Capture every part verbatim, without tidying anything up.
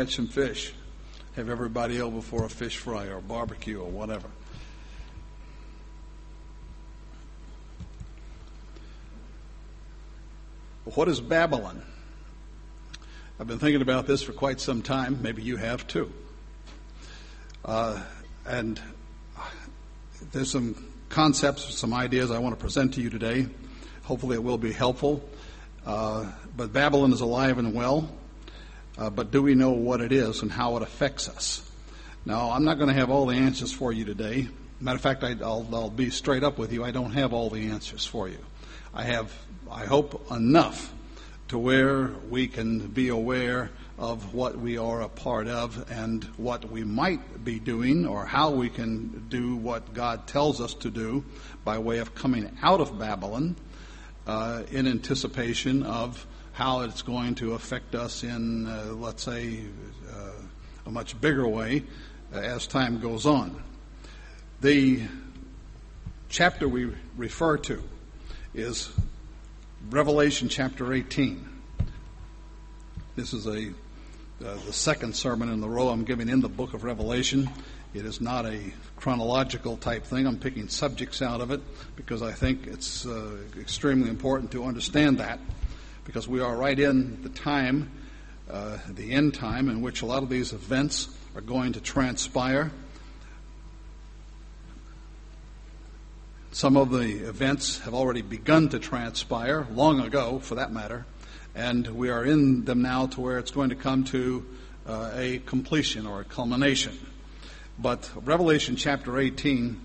catch some fish. Have everybody over for a fish fry or barbecue or whatever. What is Babylon? I've been thinking about this for quite some time. Maybe you have too. Uh, and there's some concepts, some ideas I want to present to you today. Hopefully it will be helpful. Uh, but Babylon is alive and well. Uh, but do we know what it is and how it affects us? Now, I'm not going to have all the answers for you today. Matter of fact, I, I'll, I'll be straight up with you. I don't have all the answers for you. I have, I hope, enough to where we can be aware of what we are a part of and what we might be doing or how we can do what God tells us to do by way of coming out of Babylon uh, in anticipation of how it's going to affect us in, uh, let's say, uh, a much bigger way uh, as time goes on. The chapter we refer to is Revelation chapter eighteen. This is a uh, the second sermon in the row I'm giving in the book of Revelation. It is not a chronological type thing. I'm picking subjects out of it because I think it's uh, extremely important to understand that, because we are right in the time, uh, the end time, in which a lot of these events are going to transpire. Some of the events have already begun to transpire, long ago, for that matter, and we are in them now to where it's going to come to uh, a completion or a culmination. But Revelation chapter eighteen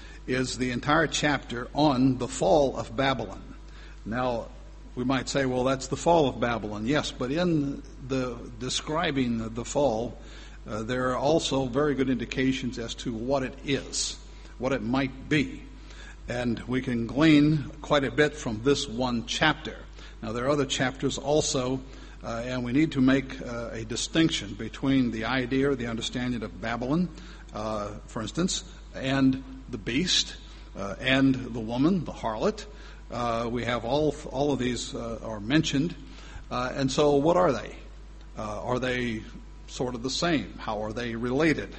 is the entire chapter on the fall of Babylon. Now, we might say, well, that's the fall of Babylon. Yes, but in the describing the fall, uh, there are also very good indications as to what it is, what it might be. And we can glean quite a bit from this one chapter. Now, there are other chapters also, uh, and we need to make uh, a distinction between the idea or the understanding of Babylon, uh, for instance, and the beast, uh, and the woman, the harlot. Uh, we have all all of these uh, are mentioned. Uh, and so what are they? Uh, are they sort of the same? How are they related?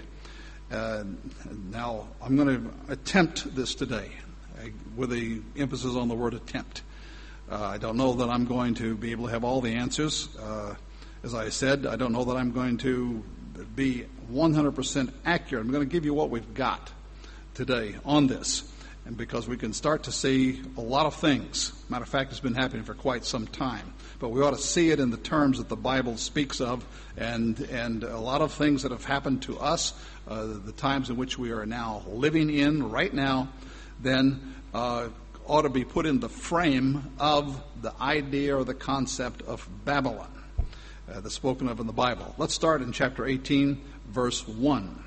Uh, now, I'm going to attempt this today, with the emphasis on the word attempt. Uh, I don't know that I'm going to be able to have all the answers. Uh, as I said, I don't know that I'm going to be one hundred percent accurate. I'm going to give you what we've got today on this, and because we can start to see a lot of things. Matter of fact, it's been happening for quite some time. But we ought to see it in the terms that the Bible speaks of, and and a lot of things that have happened to us, uh, the times in which we are now living in right now, then uh, ought to be put in the frame of the idea or the concept of Babylon uh, that's spoken of in the Bible. Let's start in chapter eighteen, verse one.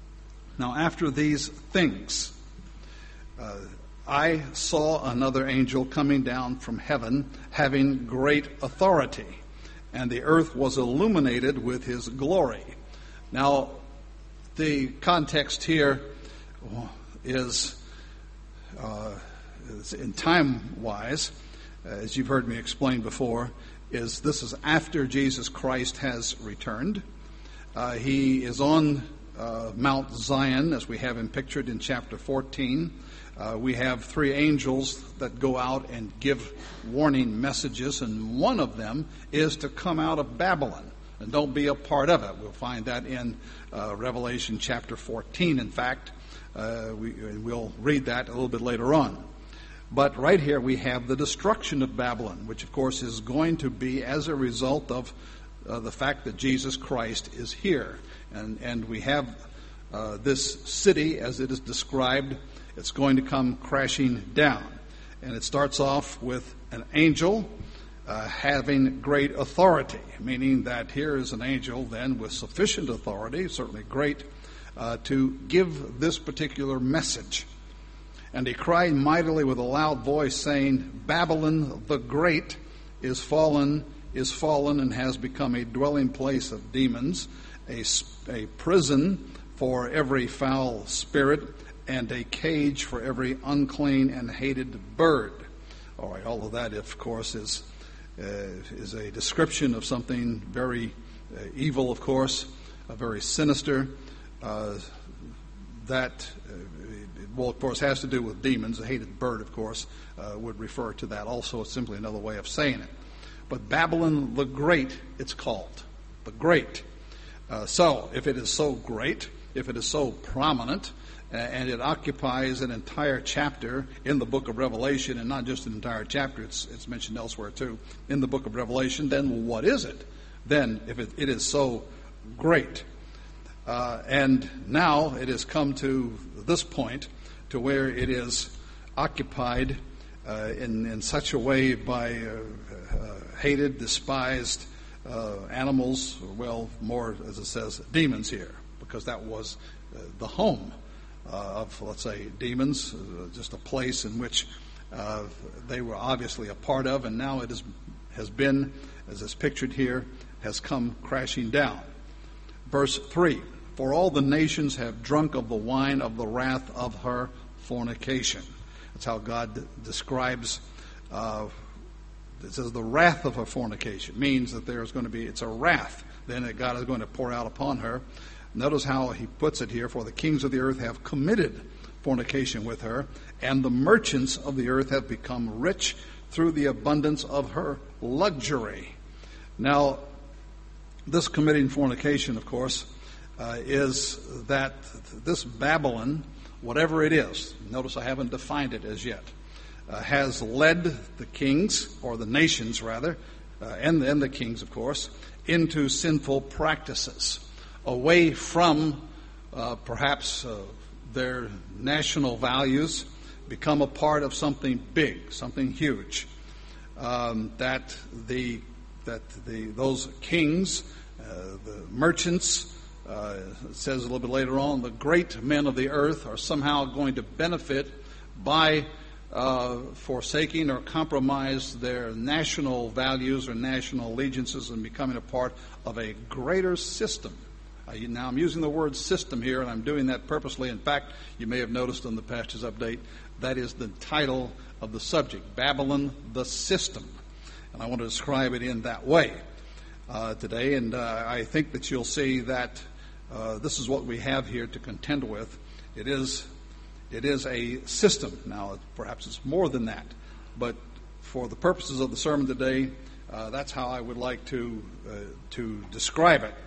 Now, after these things, uh, I saw another angel coming down from heaven, having great authority, and the earth was illuminated with his glory. Now, the context here is Uh, in time-wise, as you've heard me explain before, is this is after Jesus Christ has returned. Uh, he is on uh, Mount Zion, as we have him pictured in chapter fourteen. Uh, we have three angels that go out and give warning messages, and one of them is to come out of Babylon and don't be a part of it. We'll find that in uh, Revelation chapter fourteen, in fact. Uh, we, we'll read that a little bit later on. But right here we have the destruction of Babylon, which of course is going to be as a result of uh, the fact that Jesus Christ is here. And, and we have uh, this city, as it is described, it's going to come crashing down. And it starts off with an angel uh, having great authority, meaning that here is an angel then with sufficient authority, certainly great, Uh, to give this particular message. And he cried mightily with a loud voice, saying, Babylon the Great is fallen, is fallen, and has become a dwelling place of demons, a, a prison for every foul spirit, and a cage for every unclean and hated bird. All right, all of that, of course, is uh, is a description of something very uh, evil, of course, uh, very sinister. Uh, that, uh, well, of course, has to do with demons. A hated bird, of course, uh, would refer to that also. It's simply another way of saying it. But Babylon the Great, it's called. The Great. Uh, so, if it is so great, if it is so prominent, uh, and it occupies an entire chapter in the book of Revelation, and not just an entire chapter, it's, it's mentioned elsewhere too, in the book of Revelation, then what is it? Then, if it, it is so great. Uh, and now it has come to this point to where it is occupied uh, in, in such a way by uh, uh, hated, despised uh, animals, or well, more, as it says, demons here, because that was uh, the home uh, of, let's say, demons, uh, just a place in which uh, they were obviously a part of, and now it is, has been, as is pictured here, has come crashing down. Verse three, for all the nations have drunk of the wine of the wrath of her fornication. That's how God d- describes, uh, it says the wrath of her fornication. It means that there's going to be, it's a wrath then that God is going to pour out upon her. Notice how he puts it here, for the kings of the earth have committed fornication with her, and the merchants of the earth have become rich through the abundance of her luxury. Now, this committing fornication, of course, uh, is that this Babylon, whatever it is, notice I haven't defined it as yet, uh, has led the kings, or the nations rather, uh, and, and the kings, of course, into sinful practices, away from uh, perhaps uh, their national values, become a part of something big, something huge, um, that the that the those kings, uh, the merchants, uh, it says a little bit later on, the great men of the earth are somehow going to benefit by uh, forsaking or compromise their national values or national allegiances and becoming a part of a greater system. Uh, you, now I'm using the word system here, and I'm doing that purposely. In fact, you may have noticed on the pastor's update, that is the title of the subject, Babylon the System. And I want to describe it in that way uh, today. And uh, I think that you'll see that uh, this is what we have here to contend with. It is it is a system. Now, perhaps it's more than that. But for the purposes of the sermon today, uh, that's how I would like to uh, to describe it.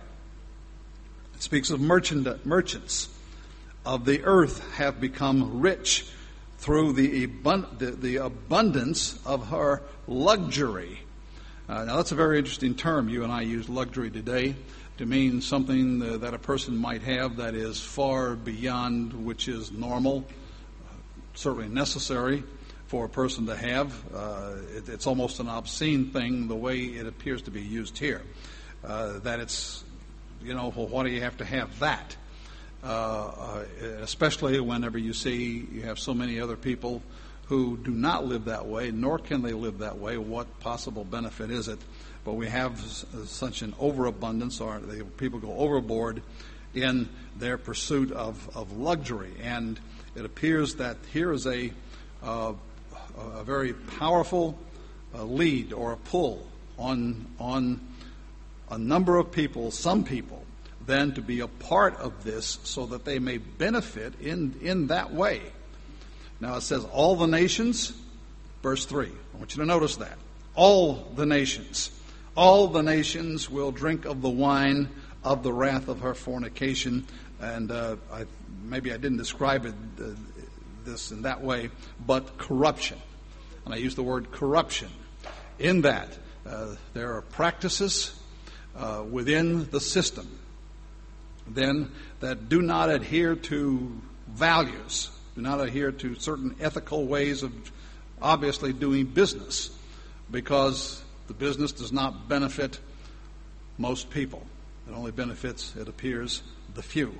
It speaks of merchant, merchants of the earth have become rich through the, abund- the, the abundance of her luxury. Uh, now, that's a very interesting term. You and I use luxury today to mean something uh, that a person might have that is far beyond which is normal, uh, certainly necessary for a person to have. Uh, it, it's almost an obscene thing the way it appears to be used here. Uh, that it's, you know, well, why do you have to have that? Uh, uh, especially whenever you see you have so many other people who do not live that way, nor can they live that way. What possible benefit is it? But we have s- such an overabundance, or the people go overboard in their pursuit of, of luxury. And it appears that here is a, uh, a very powerful uh, lead or a pull on on a number of people, some people, then to be a part of this so that they may benefit in, in that way. Now it says all the nations, verse three. I want you to notice that. All the nations. All the nations will drink of the wine of the wrath of her fornication. And uh, I, maybe I didn't describe it uh, this in that way, but corruption. And I use the word corruption. In that, uh, there are practices uh, within the system then that do not adhere to values, do not adhere to certain ethical ways of obviously doing business, because the business does not benefit most people. It only benefits, it appears, the few.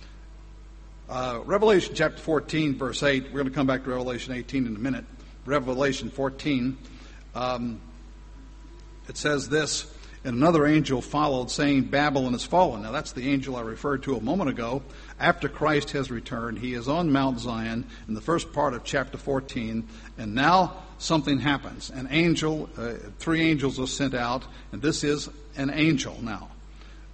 Uh, Revelation chapter fourteen, verse eight, we're going to come back to Revelation eighteen in a minute. Revelation fourteen, um, it says this, and another angel followed, saying, Babylon is fallen. Now, that's the angel I referred to a moment ago. After Christ has returned, he is on Mount Zion in the first part of chapter fourteen. And now something happens. An angel, uh, three angels are sent out, and this is an angel now.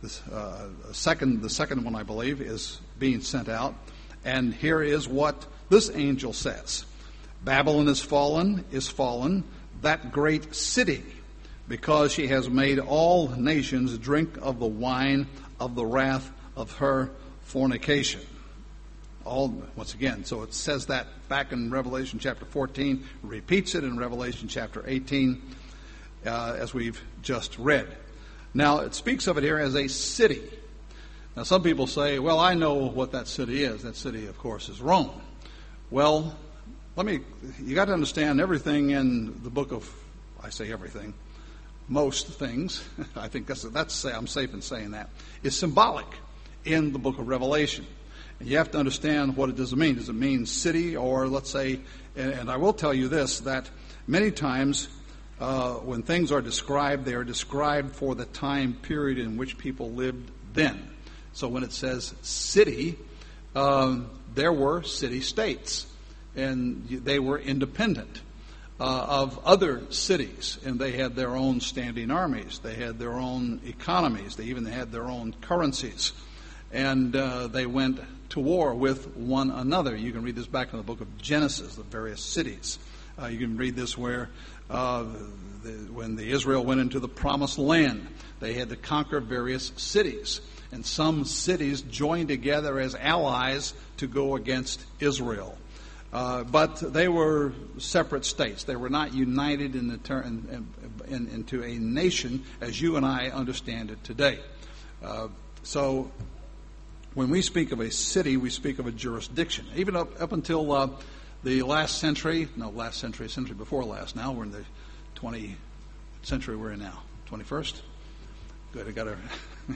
this, uh, second, the second one, I believe, is being sent out. And here is what this angel says. Babylon is fallen, is fallen, that great city, because she has made all nations drink of the wine of the wrath of her fornication. All, once again, so it says that back in Revelation chapter fourteen, repeats it in Revelation chapter eighteen, uh, as we've just read. Now, it speaks of it here as a city. Now, some people say, well, I know what that city is. That city, of course, is Rome. Well, let me, you got to understand everything in the book of, I say everything, most things, I think that's, that's, I'm safe in saying that, is symbolic in the book of Revelation. And you have to understand what it does mean. Does it mean city, or let's say, and, and I will tell you this, that many times uh, when things are described, they are described for the time period in which people lived then. So when it says city, um, there were city-states, and they were independent uh, of other cities, and they had their own standing armies. They had their own economies. They even had their own currencies. And uh, they went to war with one another. You can read this back in the book of Genesis, the various cities. Uh, you can read this where uh, the, when the Israel went into the promised land, they had to conquer various cities. And some cities joined together as allies to go against Israel. Uh, but they were separate states. They were not united in the ter- in, in, in, into a nation as you and I understand it today. Uh, so when we speak of a city, we speak of a jurisdiction. Even up, up until uh, the last century, no, last century, century before last now, we're in the twentieth century we're in now, twenty-first? Good, I got to...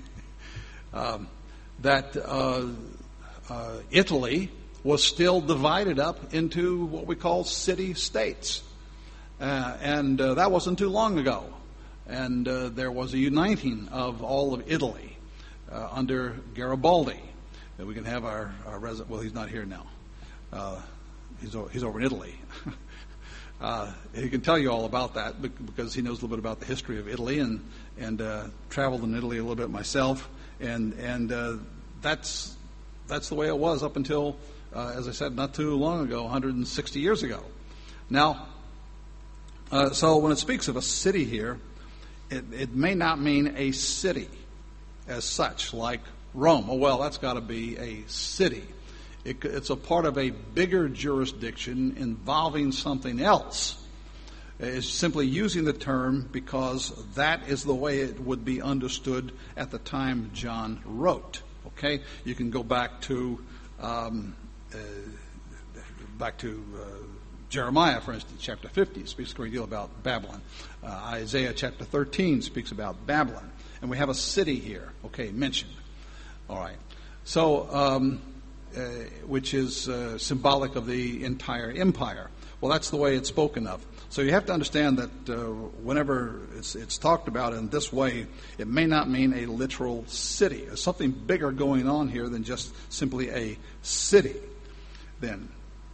um, that uh, uh, Italy was still divided up into what we call city-states. Uh, and uh, that wasn't too long ago. And uh, there was a uniting of all of Italy uh, under Garibaldi. Uh, we can have our, our resident, well, he's not here now. Uh, he's, o- he's over in Italy. uh, he can tell you all about that because he knows a little bit about the history of Italy, and, and uh, traveled in Italy a little bit myself. And, and uh, that's, that's the way it was up until, uh, as I said, not too long ago, one hundred sixty years ago. Now, uh, so when it speaks of a city here, it, it may not mean a city as such, like Rome. Oh, well, that's got to be a city. It, it's a part of a bigger jurisdiction involving something else. It's simply using the term because that is the way it would be understood at the time John wrote. Okay, you can go back to um, uh, back to uh, Jeremiah, for instance, chapter fifty speaks a great deal about Babylon. Uh, Isaiah chapter thirteen speaks about Babylon, and we have a city here. Okay, mentioned. All right, so um, uh, which is uh, symbolic of the entire empire. Well, that's the way it's spoken of. So you have to understand that uh, whenever it's, it's talked about in this way, it may not mean a literal city. There's something bigger going on here than just simply a city. Then,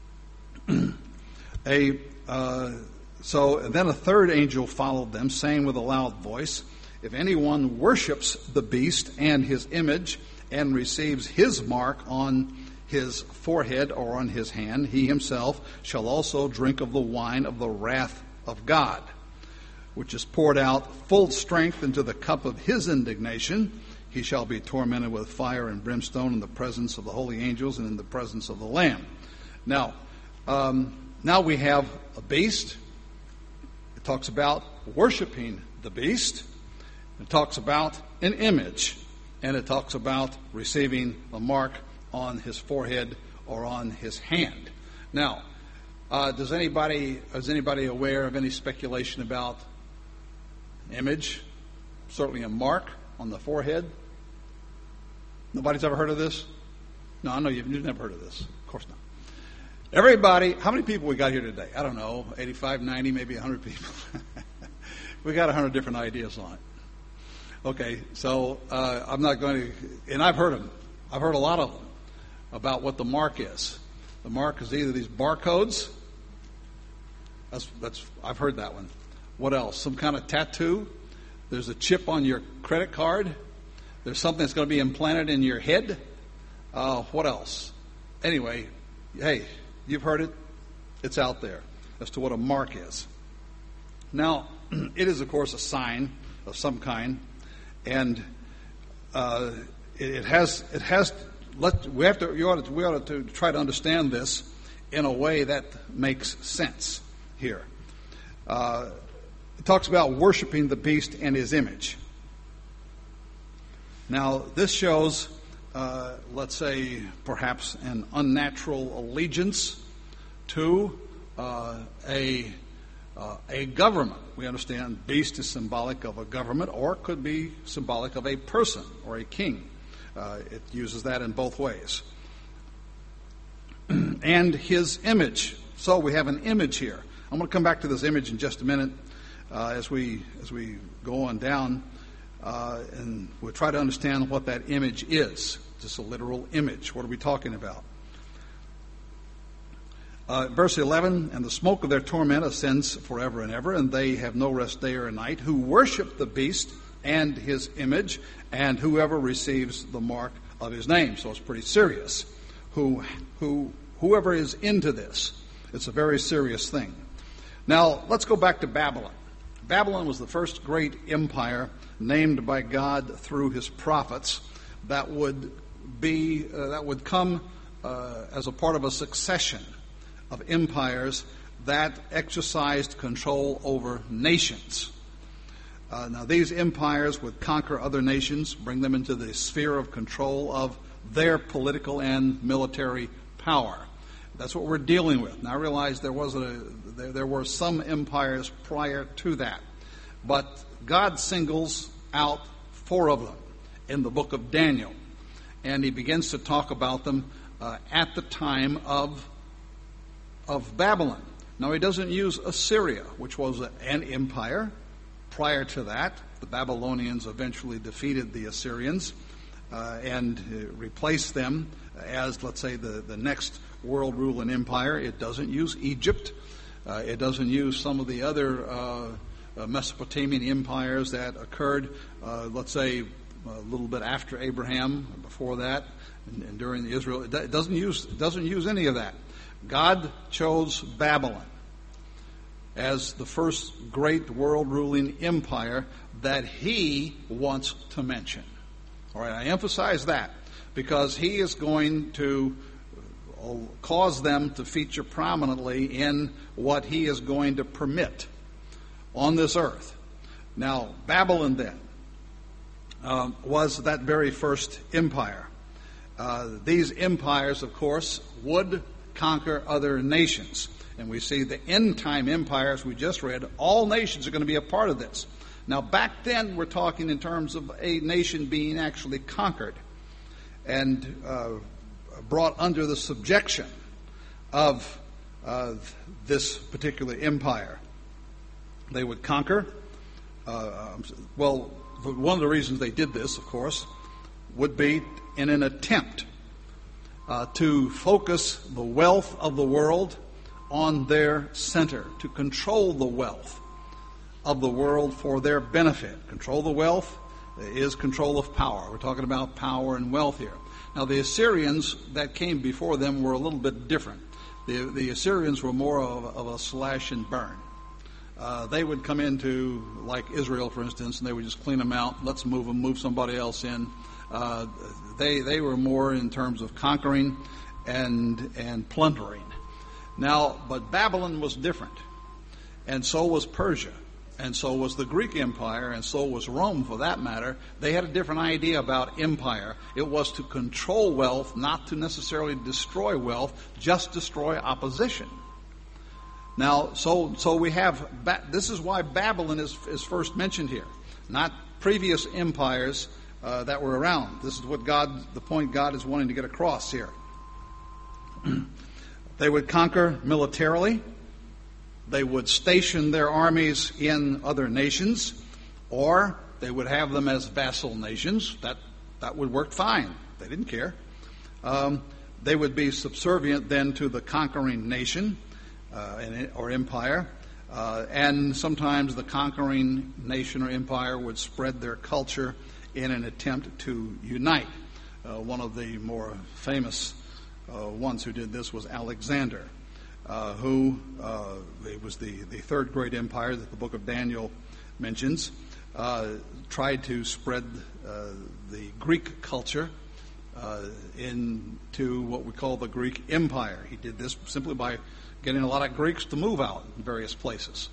a uh, so then a third angel followed them, saying with a loud voice, "If anyone worships the beast and his image and receives his mark on his forehead or on his hand, he himself shall also drink of the wine of the wrath of God, which is poured out full strength into the cup of his indignation. He shall be tormented with fire and brimstone in the presence of the holy angels and in the presence of the Lamb." Now, um, now we have a beast. It talks about worshiping the beast. It talks about an image. And it talks about receiving the mark on his forehead or on his hand. Now, uh, does anybody is anybody aware of any speculation about image? Certainly a mark on the forehead. Nobody's ever heard of this? No, I know you've, you've never heard of this. Of course not. Everybody, how many people we got here today? I don't know, eighty-five, ninety, maybe one hundred people. We got one hundred different ideas on it. Okay, so uh, I'm not going to, and I've heard them. I've heard a lot of them about what the mark is. The mark is either these barcodes. That's that's I've heard that one. What else? Some kind of tattoo. There's a chip on your credit card. There's something that's going to be implanted in your head. Uh, what else? Anyway, hey, you've heard it. It's out there as to what a mark is. Now, it is, of course, a sign of some kind, and uh, it, it has it has. Let, we have to. You ought to, we ought to try to understand this in a way that makes sense here. Uh, it talks about worshiping the beast and his image. Now, this shows, uh, let's say, perhaps an unnatural allegiance to uh, a uh, a government. We understand beast is symbolic of a government, or it could be symbolic of a person or a king. Uh, it uses that in both ways. And his image. So we have an image here. I'm going to come back to this image in just a minute uh, as we as we go on down. Uh, and we'll try to understand what that image is. Just a literal image. What are we talking about? Uh, verse eleven, and the smoke of their torment ascends forever and ever, and they have no rest day or night, who worship the beast and his image, and whoever receives the mark of his name. So it's pretty serious. Who, who, whoever is into this, it's a very serious thing. Now, let's go back to Babylon. Babylon was the first great empire named by God through his prophets that would be uh, that would come uh, as a part of a succession of empires that exercised control over nations. Uh, now, these empires would conquer other nations, bring them into the sphere of control of their political and military power. That's what we're dealing with. Now, I realize there was a there, there were some empires prior to that, but God singles out four of them in the book of Daniel, and he begins to talk about them uh, at the time of of Babylon. Now, he doesn't use Assyria, which was an empire. Prior to that, the Babylonians eventually defeated the Assyrians uh, and uh, replaced them as, let's say, the, the next world ruling empire. It doesn't use Egypt. Uh, it doesn't use some of the other uh, uh, Mesopotamian empires that occurred, uh, let's say, a little bit after Abraham, before that, and, and during the Israel. It doesn't use it doesn't use any of that. God chose Babylon as the first great world ruling empire that he wants to mention. All right, I emphasize that because he is going to cause them to feature prominently in what he is going to permit on this earth. Now, Babylon then um, was that very first empire. Uh, these empires, of course, would conquer other nations. And we see the end-time empires we just read, all nations are going to be a part of this. Now, back then, we're talking in terms of a nation being actually conquered and uh, brought under the subjection of uh, this particular empire. They would conquer. Uh, well, one of the reasons they did this, of course, would be in an attempt uh, to focus the wealth of the world on their center, to control the wealth of the world for their benefit. Control the wealth is control of power. We're talking about power and wealth here. Now, the Assyrians that came before them were a little bit different. The, the Assyrians were more of, of a slash and burn. Uh, they would come into, like Israel, for instance, and they would just clean them out. Let's move them, move somebody else in. Uh, they they were more in terms of conquering and and plundering. Now, but Babylon was different, and so was Persia, and so was the Greek Empire, and so was Rome, for that matter. They had a different idea about empire. It was to control wealth, not to necessarily destroy wealth, just destroy opposition. Now, so so we have, this is why Babylon is, is first mentioned here, not previous empires uh, that were around. This is what God, the point God is wanting to get across here. They would conquer militarily. They would station their armies in other nations, or they would have them as vassal nations. That that would work fine. They didn't care. Um, they would be subservient then to the conquering nation uh, or empire, uh, and sometimes the conquering nation or empire would spread their culture in an attempt to unite. Uh, one of the more famous uh, ones who did this was Alexander, uh, who uh, it was the, the third great empire that the book of Daniel mentions, uh, tried to spread uh, the Greek culture uh, into what we call the Greek Empire. He did this simply by getting a lot of Greeks to move out in various places.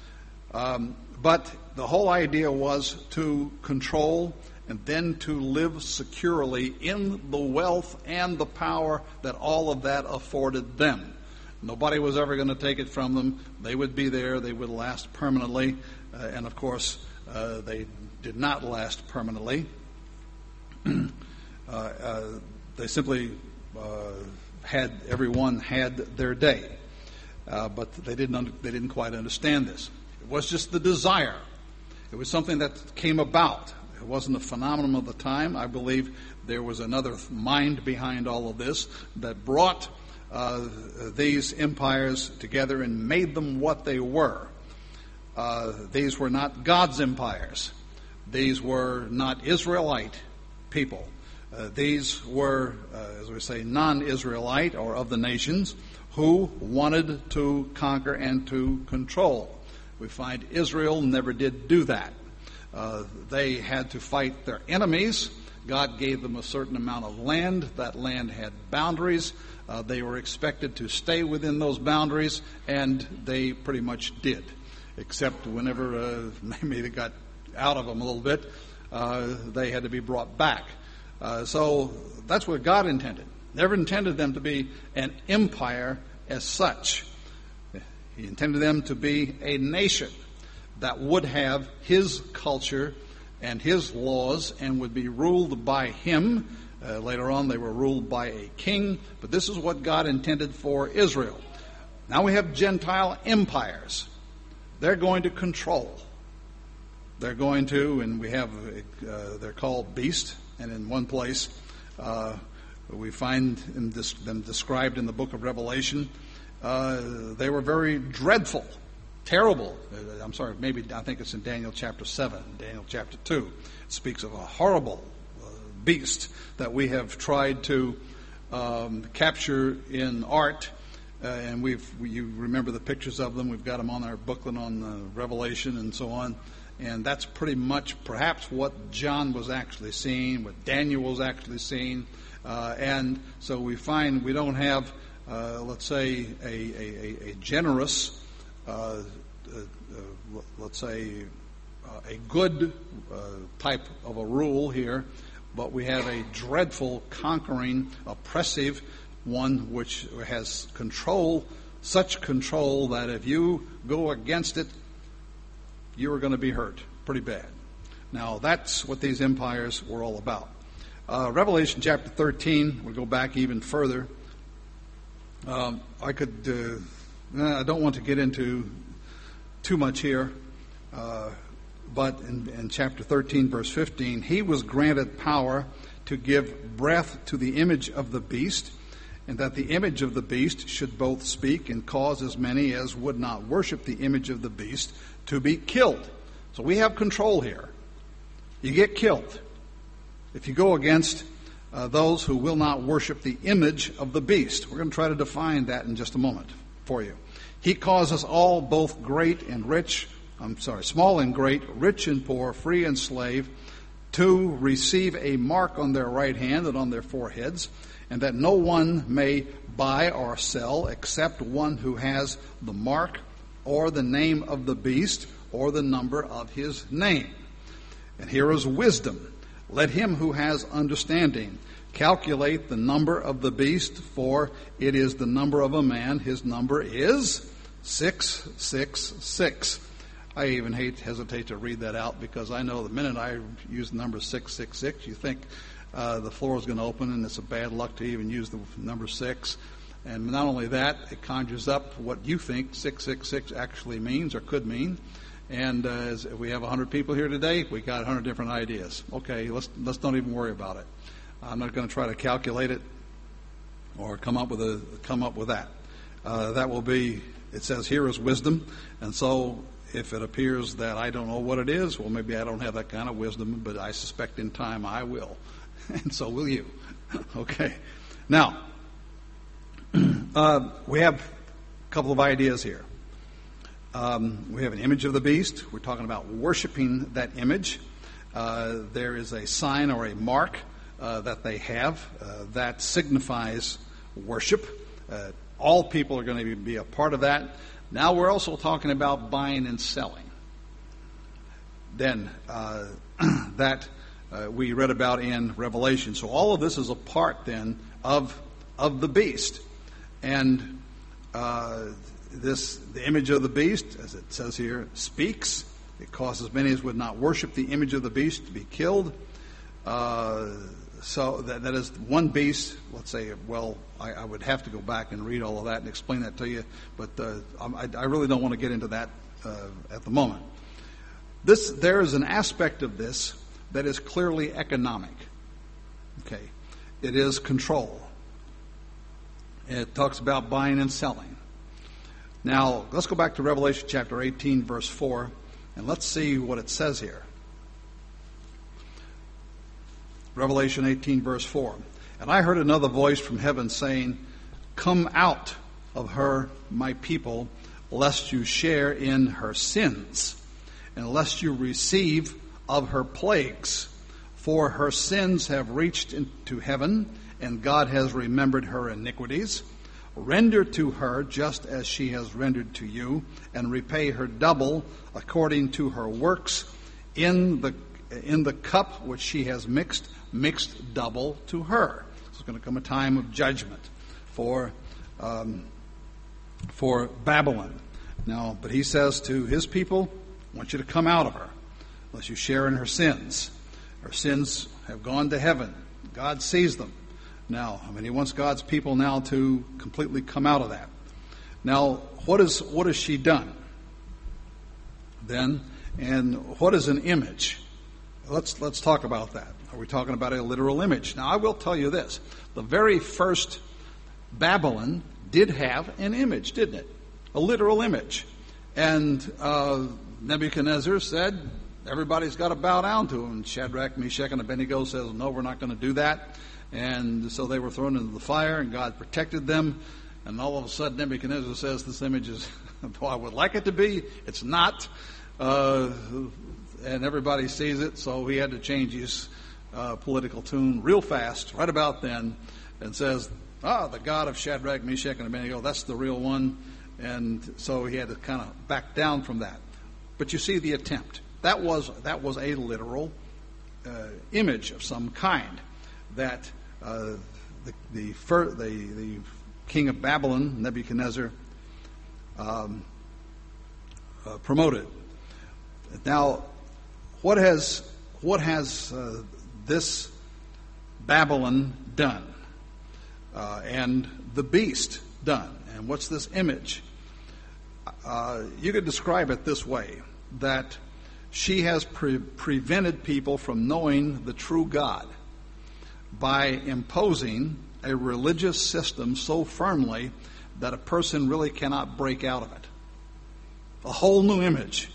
Um, but the whole idea was to control and then to live securely in the wealth and the power that all of that afforded them. Nobody was ever going to take it from them. They would be there. They would last permanently. Uh, and, of course, uh, they did not last permanently. uh, uh, they simply uh, had, everyone had their day. Uh, but they didn't, under, they didn't quite understand this. It was just the desire. It was something that came about. It wasn't a phenomenon of the time. I believe there was another mind behind all of this that brought uh, these empires together and made them what they were. Uh, these were not God's empires. These were not Israelite people. Uh, these were, uh, as we say, non-Israelite or of the nations who wanted to conquer and to control. We find Israel never did do that. Uh, they had to fight their enemies. God gave them a certain amount of land. That land had boundaries. Uh, they were expected to stay within those boundaries, and they pretty much did, except whenever uh, maybe they got out of them a little bit, uh, they had to be brought back. Uh, so that's what God intended. Never intended them to be an empire as such. He intended them to be a nation that would have his culture and his laws and would be ruled by him. Uh, later on, they were ruled by a king, but this is what God intended for Israel. Now we have Gentile empires. They're going to control. They're going to, and we have, uh, they're called beast, and in one place uh, we find them, them described in the book of Revelation. Uh, they were very dreadful. Terrible. I'm sorry, maybe I think it's in Daniel chapter seven, Daniel chapter two. It speaks of a horrible uh, beast that we have tried to um, capture in art, uh, and we've we, you remember the pictures of them. We've got them on our booklet on uh, Revelation and so on, and that's pretty much perhaps what John was actually seeing, what Daniel was actually seeing, uh, and so we find we don't have, uh, let's say, a, a, a generous. Uh, uh, uh, let's say, uh, a good uh, type of a rule here, but we have a dreadful, conquering, oppressive one which has control, such control that if you go against it, you are going to be hurt pretty bad. Now, that's what these empires were all about. Uh, Revelation chapter thirteen, we'll go back even further. Um, I could... Uh, I don't want to get into too much here, uh, but in, in chapter thirteen, verse fifteen, he was granted power to give breath to the image of the beast, and that the image of the beast should both speak and cause as many as would not worship the image of the beast to be killed. So we have control here. You get killed if you go against uh, those who will not worship the image of the beast. We're going to try to define that in just a moment for you. He causes all, both great and rich, I'm sorry, small and great, rich and poor, free and slave, to receive a mark on their right hand and on their foreheads, and that no one may buy or sell except one who has the mark or the name of the beast or the number of his name. And here is wisdom. Let him who has understanding calculate the number of the beast, for it is the number of a man. His number is six six six. I even hate hesitate to read that out because I know the minute I use the number six six six, you think uh, the floor is going to open, and it's a bad luck to even use the number six. And not only that, it conjures up what you think six six six actually means or could mean. And uh, as we have one hundred people here today, we got one hundred different ideas. Okay, let's let's don't even worry about it. I'm not going to try to calculate it or come up with a come up with that. Uh, that will be. It says here is wisdom, and so if it appears that I don't know what it is, well, maybe I don't have that kind of wisdom, but I suspect in time I will. And so will you. Okay. Now, uh, we have a couple of ideas here. Um, we have an image of the beast. We're talking about worshiping that image. Uh, there is a sign or a mark uh, that they have uh, that signifies worship. Uh, all people are going to be a part of that. Now we're also talking about buying and selling. Then uh, that uh, we read about in Revelation. So all of this is a part then of of the beast, and uh, this the image of the beast, as it says here, speaks. It causes many as would not worship the image of the beast to be killed. Uh, so that, that is one beast. Let's say, well, I, I would have to go back and read all of that and explain that to you, but uh, I, I really don't want to get into that uh, at the moment. This there is an aspect of this that is clearly economic. Okay, it is control. It talks about buying and selling. Now let's go back to Revelation chapter eighteen, verse four. And let's see what it says here. Revelation eighteen, verse four. And I heard another voice from heaven saying, "Come out of her, my people, lest you share in her sins, and lest you receive of her plagues. For her sins have reached into heaven, and God has remembered her iniquities. Render to her just as she has rendered to you, and repay her double according to her works. In the in the cup which she has mixed, mixed double to her." So it's going to come a time of judgment for um, for Babylon. Now, but he says to his people, "I want you to come out of her, unless you share in her sins. Her sins have gone to heaven. God sees them." Now, I mean, he wants God's people now to completely come out of that. Now, what is what has she done then? And what is an image? Let's let's talk about that. Are we talking about a literal image? Now, I will tell you this: the very first Babylon did have an image, didn't it? A literal image, and uh, Nebuchadnezzar said, "Everybody's got to bow down to him." And Shadrach, Meshach, and Abednego says, "No, we're not going to do that." And so they were thrown into the fire, and God protected them. And all of a sudden, Nebuchadnezzar says, "This image is, though I would like it to be, it's not." Uh, and everybody sees it, so he had to change his uh, political tune real fast, right about then, and says, "Ah, the God of Shadrach, Meshach, and Abednego, that's the real one." And so he had to kind of back down from that. But you see the attempt. That was that was a literal uh, image of some kind that Uh, the the, fir- the the king of Babylon, Nebuchadnezzar, um, uh, promoted. Now, what has what has uh, this Babylon done, uh, and the beast done, and what's this image? Uh, you could describe it this way: that she has pre- prevented people from knowing the true God by imposing a religious system so firmly that a person really cannot break out of it. A whole new image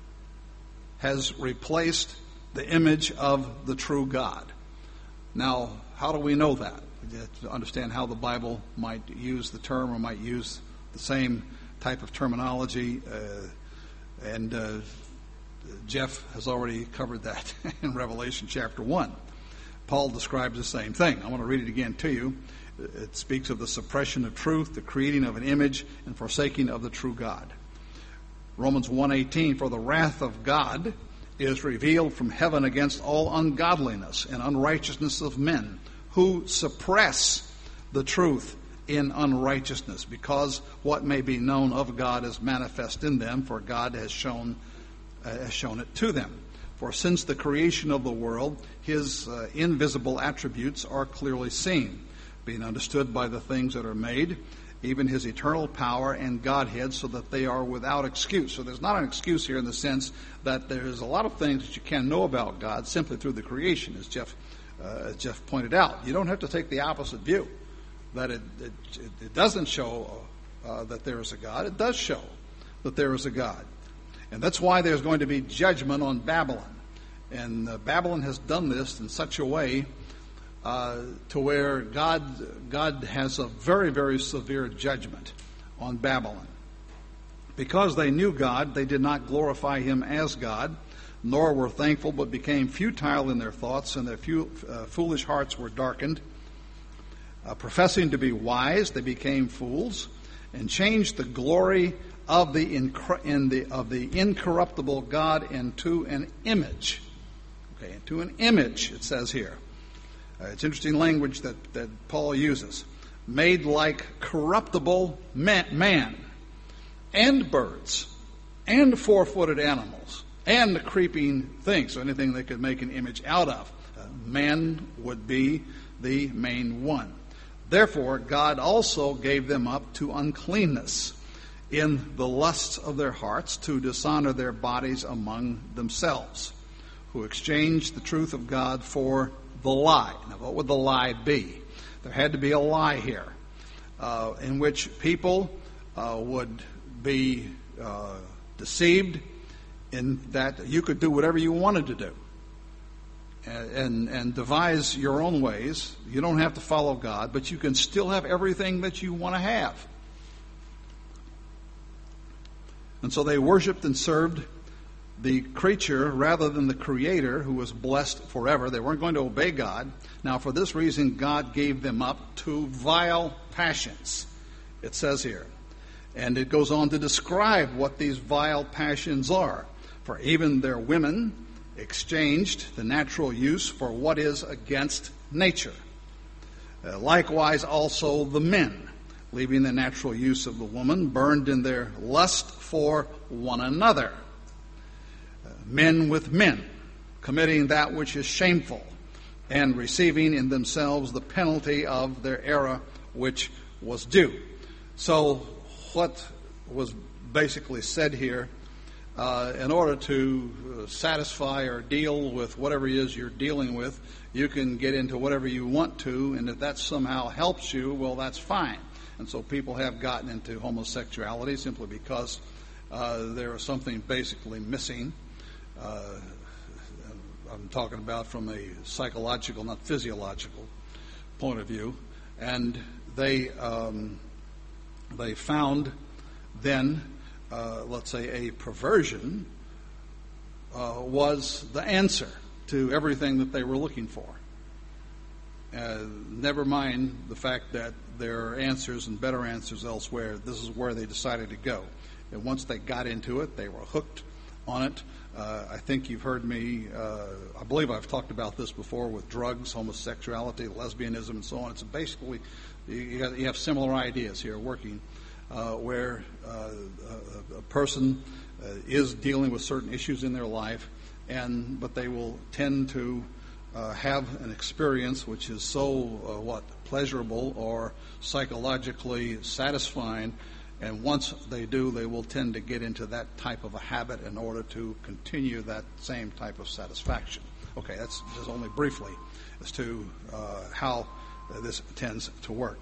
has replaced the image of the true God. Now, how do we know that? We have to understand how the Bible might use the term, or might use the same type of terminology. Uh, and uh, Jeff has already covered that in Revelation chapter one. Paul describes the same thing. I want to read it again to you. It speaks of the suppression of truth, the creating of an image, and forsaking of the true God. Romans one eighteen, "For the wrath of God is revealed from heaven against all ungodliness and unrighteousness of men, who suppress the truth in unrighteousness, because what may be known of God is manifest in them, for God has shown uh, has shown it to them. For since the creation of the world, his uh, invisible attributes are clearly seen, being understood by the things that are made, even his eternal power and Godhead, so that they are without excuse." So there's not an excuse here in the sense that there's a lot of things that you can know about God simply through the creation, as Jeff, uh, as Jeff pointed out. You don't have to take the opposite view, that it, it, it doesn't show uh, that there is a God. It does show that there is a God. And that's why there's going to be judgment on Babylon. And uh, Babylon has done this in such a way uh, to where God, God has a very, very severe judgment on Babylon. Because they knew God, they did not glorify him as God, nor were thankful, but became futile in their thoughts, and their few, uh, foolish hearts were darkened. Uh, professing to be wise, they became fools, and changed the glory of the, incre- in the of the incorruptible God into an image. Okay, into an image, it says here. Uh, it's interesting language that, that Paul uses. Made like corruptible man, man, and birds, and four-footed animals, and creeping things, so anything they could make an image out of. Uh, man would be the main one. Therefore, God also gave them up to uncleanness in the lusts of their hearts, to dishonor their bodies among themselves, who exchanged the truth of God for the lie. Now, what would the lie be? There had to be a lie here, uh, in which people uh, would be uh, deceived in that you could do whatever you wanted to do. And, and devise your own ways. You don't have to follow God, but you can still have everything that you want to have. And so they worshipped and served the creature rather than the Creator, who was blessed forever. They weren't going to obey God. Now, for this reason, God gave them up to vile passions, it says here. And it goes on to describe what these vile passions are. For even their women exchanged the natural use for what is against nature. Uh, likewise also the men, leaving the natural use of the woman, burned in their lust for one another. Uh, men with men, committing that which is shameful, and receiving in themselves the penalty of their error which was due. So what was basically said here, Uh, in order to uh, satisfy or deal with whatever it is you're dealing with, you can get into whatever you want to, and if that somehow helps you, well, that's fine. And so people have gotten into homosexuality simply because uh, there is something basically missing. Uh, I'm talking about from a psychological, not physiological point of view. And they um, they found then Uh, let's say a perversion uh, was the answer to everything that they were looking for. Uh, never mind the fact that there are answers and better answers elsewhere. This is where they decided to go. And once they got into it, they were hooked on it. Uh, I think you've heard me, uh, I believe I've talked about this before with drugs, homosexuality, lesbianism, and so on. It's basically, you, you have similar ideas here working. Uh, where uh, a, a person uh, is dealing with certain issues in their life, and but they will tend to uh, have an experience which is so uh, what pleasurable or psychologically satisfying, and once they do, they will tend to get into that type of a habit in order to continue that same type of satisfaction. Okay, that's just only briefly as to uh, how uh, this tends to work.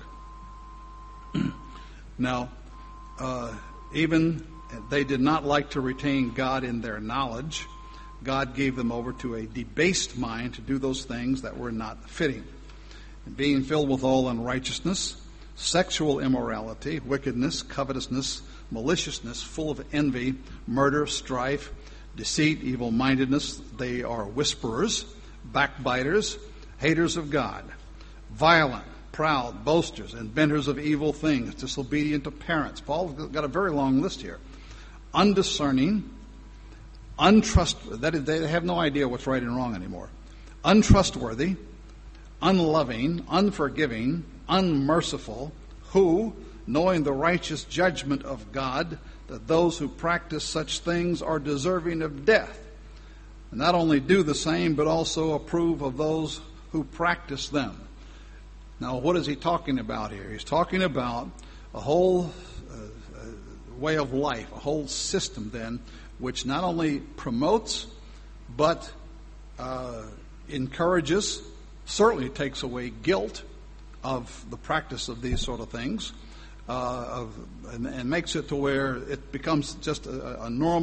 Now, uh, even they did not like to retain God in their knowledge. God gave them over to a debased mind to do those things that were not fitting. And being filled with all unrighteousness, sexual immorality, wickedness, covetousness, maliciousness, full of envy, murder, strife, deceit, evil-mindedness, they are whisperers, backbiters, haters of God, violent, proud, boasters, inventors of evil things, disobedient to parents. Paul's got a very long list here. Undiscerning, untrustworthy. That is, they have no idea what's right and wrong anymore. Untrustworthy, unloving, unforgiving, unmerciful, who, knowing the righteous judgment of God, that those who practice such things are deserving of death, and not only do the same, but also approve of those who practice them. Now, what is he talking about here? He's talking about a whole uh, way of life, a whole system then, which not only promotes, but uh, encourages, certainly takes away guilt of the practice of these sort of things, uh, of, and, and makes it to where it becomes just a, a normal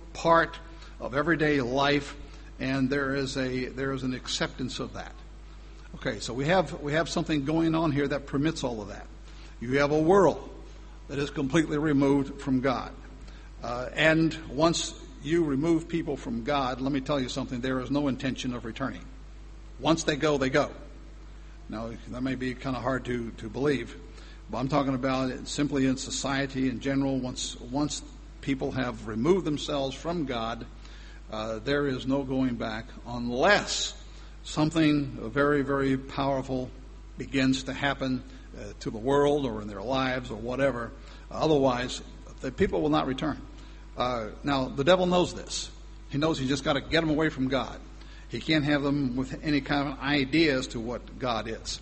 part of everyday life, and there is a there is an acceptance of that. Okay, so we have we have something going on here that permits all of that. You have a world that is completely removed from God. Uh, and once you remove people from God, let me tell you something, there is no intention of returning. Once they go, they go. Now, that may be kind of hard to, to believe, but I'm talking about it simply in society in general. Once once people have removed themselves from God, uh, there is no going back unless something very, very powerful begins to happen uh, to the world or in their lives or whatever. Otherwise, the people will not return. Uh, now, the devil knows this. He knows he's just got to get them away from God. He can't have them with any kind of idea as to what God is.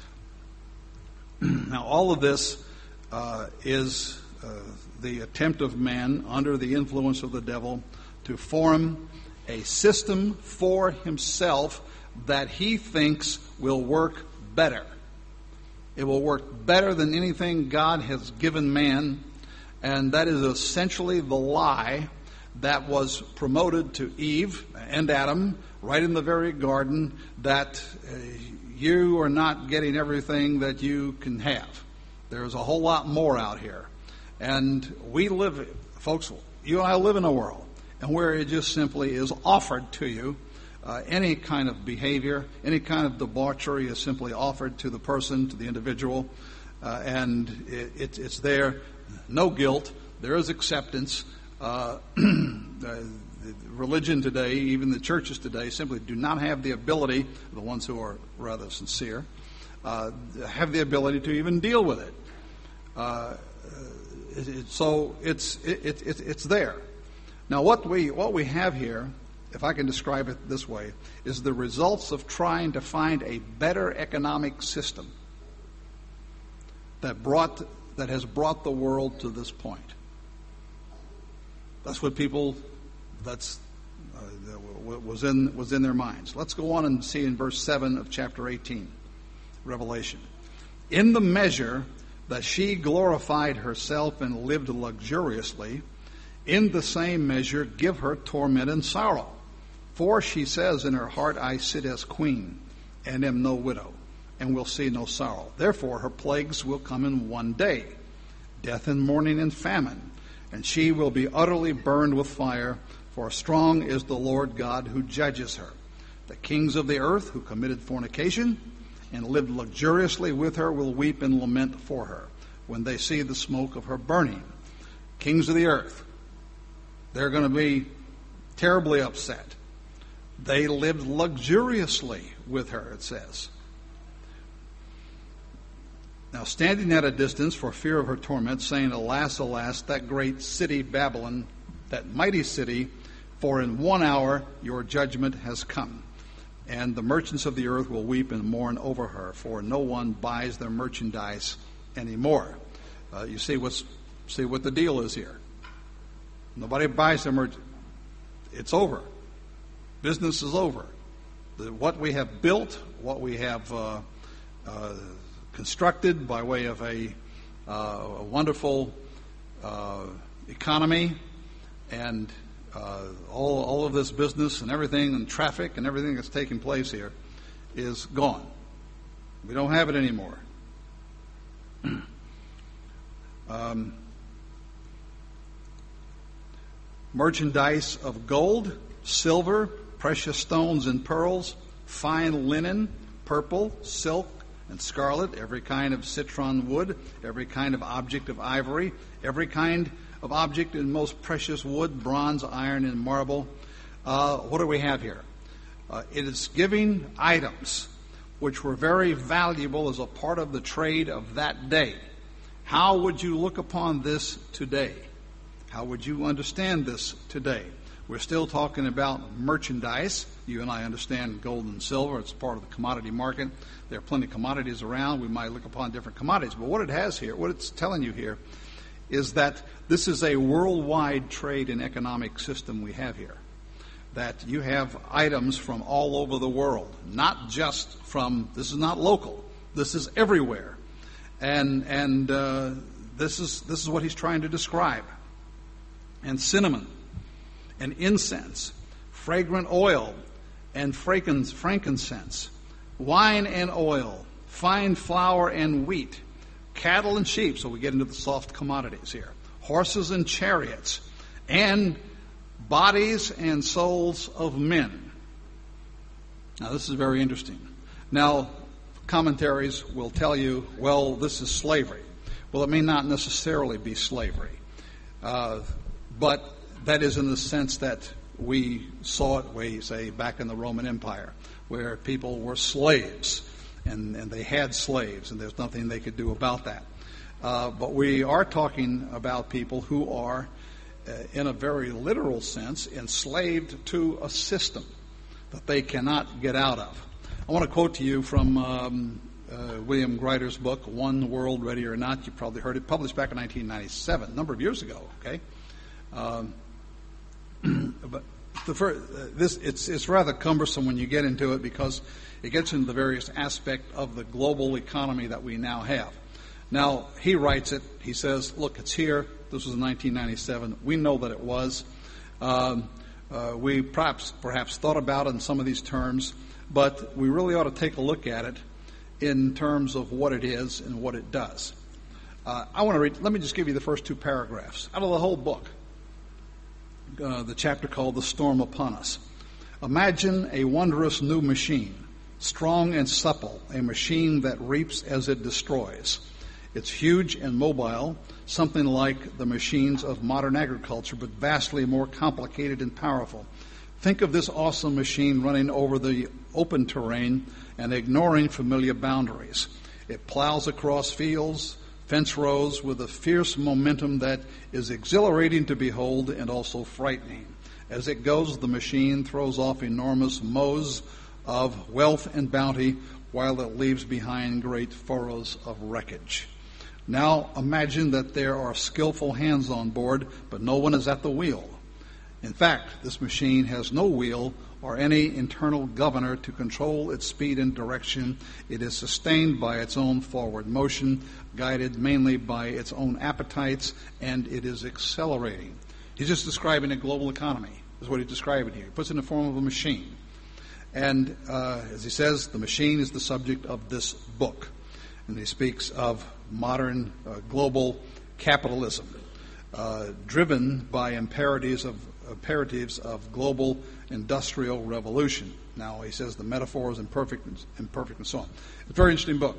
Now, all of this uh, is uh, the attempt of man under the influence of the devil to form a system for himself that he thinks will work better. It will work better than anything God has given man, and that is essentially the lie that was promoted to Eve and Adam right in the very garden, that uh, you are not getting everything that you can have. There's a whole lot more out here. And we live, folks, you and I live in a world and where it just simply is offered to you. Uh, any kind of behavior, any kind of debauchery is simply offered to the person, to the individual, uh, and it, it, it's there. No guilt. There is acceptance. Uh, the, the religion today, even the churches today, simply do not have the ability, the ones who are rather sincere, uh, have the ability to even deal with it. Uh, it, it so it's it, it, it's there. Now, what we what we have here, if I can describe it this way, is the results of trying to find a better economic system that brought that has brought the world to this point. That's what people that's uh, was in was in their minds. Let's go on and see in verse seven of chapter eighteen, Revelation. In the measure that she glorified herself and lived luxuriously, in the same measure give her torment and sorrow. For she says in her heart, I sit as queen, and am no widow, and will see no sorrow. Therefore her plagues will come in one day, death and mourning and famine, and she will be utterly burned with fire, for strong is the Lord God who judges her. The kings of the earth who committed fornication and lived luxuriously with her will weep and lament for her when they see the smoke of her burning. Kings of the earth, they're going to be terribly upset. They lived luxuriously with her, it says. Now, standing at a distance for fear of her torment, saying, Alas, alas, that great city Babylon, that mighty city, for in one hour your judgment has come. And the merchants of the earth will weep and mourn over her, for no one buys their merchandise anymore. Uh, you see what's see what the deal is here. Nobody buys their merchandise. It's over. Business is over. The, what we have built, what we have uh, uh, constructed by way of a, uh, a wonderful uh, economy and uh, all, all of this business and everything and traffic and everything that's taking place here is gone. We don't have it anymore. um, merchandise of gold, silver, precious stones and pearls, fine linen, purple, silk, and scarlet, every kind of citron wood, every kind of object of ivory, every kind of object in most precious wood, bronze, iron, and marble. Uh, what do we have here? Uh, it is giving items which were very valuable as a part of the trade of that day. How would you look upon this today? How would you understand this today? We're still talking about merchandise. You and I understand gold and silver. It's part of the commodity market. There are plenty of commodities around. We might look upon different commodities. But what it has here, what it's telling you here, is that this is a worldwide trade and economic system we have here. That you have items from all over the world, not just from, this is not local. This is everywhere. And and uh, this is this is what he's trying to describe. And cinnamon. and incense, fragrant oil and frankincense, wine and oil, fine flour and wheat, cattle and sheep, so we get into the soft commodities here, horses and chariots, and bodies and souls of men. Now, this is very interesting. Now, commentaries will tell you, well, this is slavery. Well, it may not necessarily be slavery, uh, but that is in the sense that we saw it, we say, back in the Roman Empire, where people were slaves, and, and they had slaves, and there's nothing they could do about that. Uh, but we are talking about people who are, uh, in a very literal sense, enslaved to a system that they cannot get out of. I want to quote to you from um, uh, William Greider's book, One World, Ready or Not. You probably heard it, published back in nineteen ninety-seven, a number of years ago, okay? Um, but the first, uh, this it's it's rather cumbersome when you get into it, because it gets into the various aspects of the global economy that we now have. Now, he writes it. He says, look, it's here. This was in nineteen ninety-seven. We know that it was. Um, uh, we perhaps perhaps thought about it in some of these terms, but we really ought to take a look at it in terms of what it is and what it does. Uh, I want to read, let me just give you the first two paragraphs out of the whole book, uh, the chapter called The Storm Upon Us. Imagine a wondrous new machine, strong and supple, a machine that reaps as it destroys. It's huge and mobile, something like the machines of modern agriculture, but vastly more complicated and powerful. Think of this awesome machine running over the open terrain and ignoring familiar boundaries. It plows across fields, fence rows with a fierce momentum that is exhilarating to behold and also frightening. As it goes, the machine throws off enormous mows of wealth and bounty while it leaves behind great furrows of wreckage. Now imagine that there are skillful hands on board, but no one is at the wheel. In fact, this machine has no wheel or any internal governor to control its speed and direction. It is sustained by its own forward motion, guided mainly by its own appetites, and it is accelerating. He's just describing a global economy, is what he's describing here. He puts it in the form of a machine. And uh, as he says, the machine is the subject of this book. And he speaks of modern uh, global capitalism, uh, driven by imperatives of imperatives of global industrial revolution. Now, he says the metaphor is imperfect, imperfect and so on. It's a very interesting book.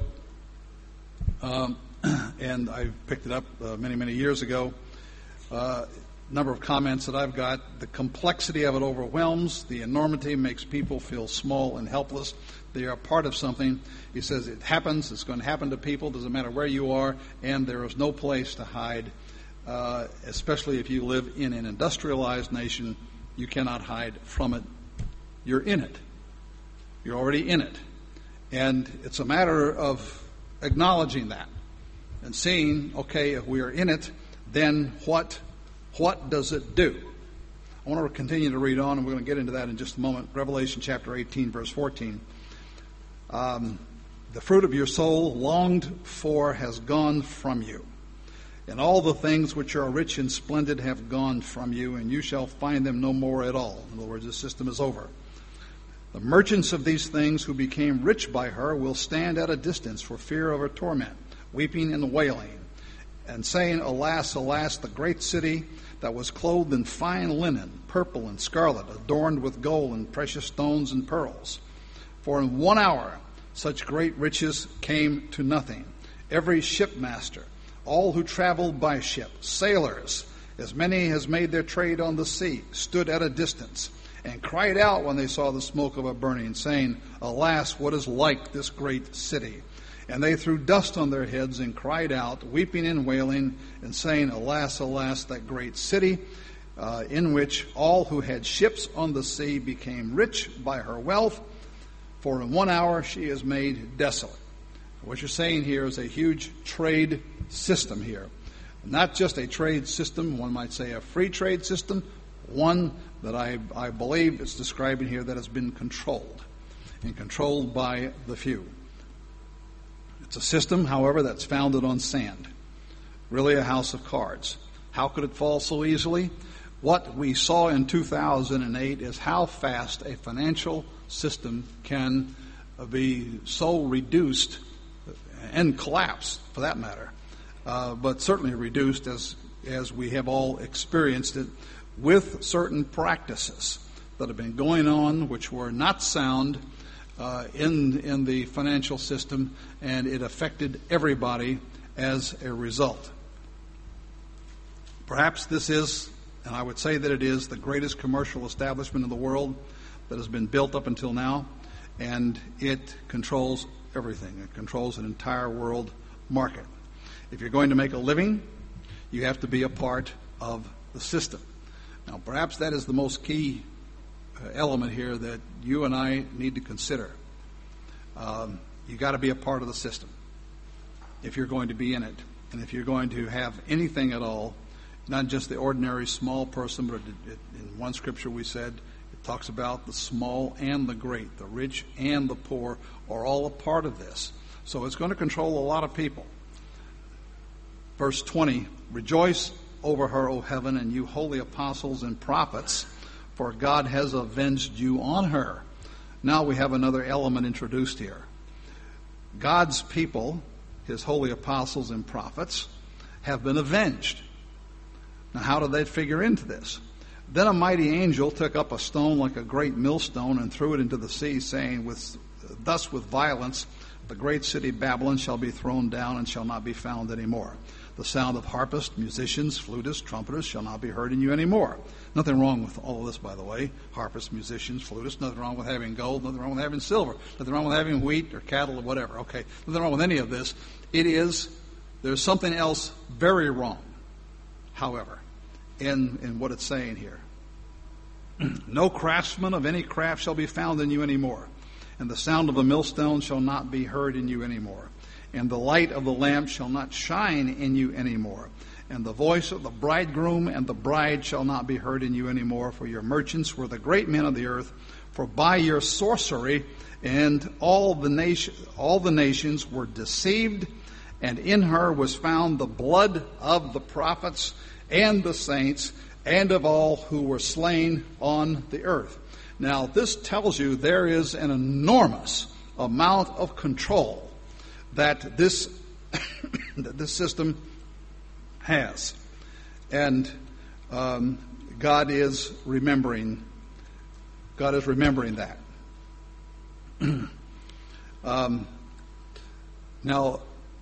Um, and I picked it up uh, many, many years ago. Uh, number of comments that I've got. The complexity of it overwhelms. The enormity makes people feel small and helpless. They are part of something. He says it happens. It's going to happen to people. Doesn't matter where you are. And there is no place to hide. Uh, especially if you live in an industrialized nation, you cannot hide from it. You're in it. You're already in it. And it's a matter of acknowledging that and seeing, okay, if we are in it, then what, what does it do? I want to continue to read on, and we're going to get into that in just a moment. Revelation chapter eighteen, verse fourteen. Um, the fruit of your soul longed for has gone from you. And all the things which are rich and splendid have gone from you, and you shall find them no more at all. In other words, the system is over. The merchants of these things who became rich by her will stand at a distance for fear of her torment, weeping and wailing, and saying, Alas, alas, the great city that was clothed in fine linen, purple and scarlet, adorned with gold and precious stones and pearls. For in one hour such great riches came to nothing. Every shipmaster, all who traveled by ship, sailors, as many as made their trade on the sea, stood at a distance and cried out when they saw the smoke of a burning, saying, Alas, what is like this great city? And they threw dust on their heads and cried out, weeping and wailing, and saying, Alas, alas, that great city, uh, in which all who had ships on the sea became rich by her wealth, for in one hour she is made desolate. What you're saying here is a huge trade system here. Not just a trade system, one might say a free trade system, one that I, I believe it's describing here that has been controlled, and controlled by the few. It's a system, however, that's founded on sand, really a house of cards. How could it fall so easily? What we saw in two thousand eight is how fast a financial system can be so reduced and collapse, for that matter, uh, but certainly reduced as as we have all experienced it with certain practices that have been going on which were not sound uh, in in the financial system, and it affected everybody as a result. Perhaps this is, and I would say that it is, the greatest commercial establishment in the world that has been built up until now, and it controls everything. It controls an entire world market. If you're going to make a living, you have to be a part of the system. Now, perhaps that is the most key uh, element here that you and I need to consider. Um, you got to be a part of the system if you're going to be in it, and if you're going to have anything at all, not just the ordinary small person, but it, it, in one scripture we said it talks about the small and the great, the rich and the poor are all a part of this. So it's going to control a lot of people. Verse twenty, rejoice over her, O heaven, and you holy apostles and prophets, for God has avenged you on her. Now we have another element introduced here. God's people, his holy apostles and prophets, have been avenged. Now how did they figure into this? Then a mighty angel took up a stone like a great millstone and threw it into the sea, saying, with, thus with violence the great city Babylon shall be thrown down and shall not be found any more. The sound of harpists, musicians, flutists, trumpeters shall not be heard in you anymore. Nothing wrong with all of this, by the way. Harpists, musicians, flutists. Nothing wrong with having gold. Nothing wrong with having silver. Nothing wrong with having wheat or cattle or whatever. Okay, nothing wrong with any of this. It is, there's something else very wrong, however, in, in what it's saying here. No craftsman of any craft shall be found in you anymore, and the sound of a millstone shall not be heard in you anymore. And the light of the lamp shall not shine in you anymore. And the voice of the bridegroom and the bride shall not be heard in you anymore. For your merchants were the great men of the earth. For by your sorcery and all the nation, all the nations were deceived. And in her was found the blood of the prophets and the saints and of all who were slain on the earth. Now this tells you there is an enormous amount of control that this that this system has, and um, God is remembering. God is remembering that. um, now,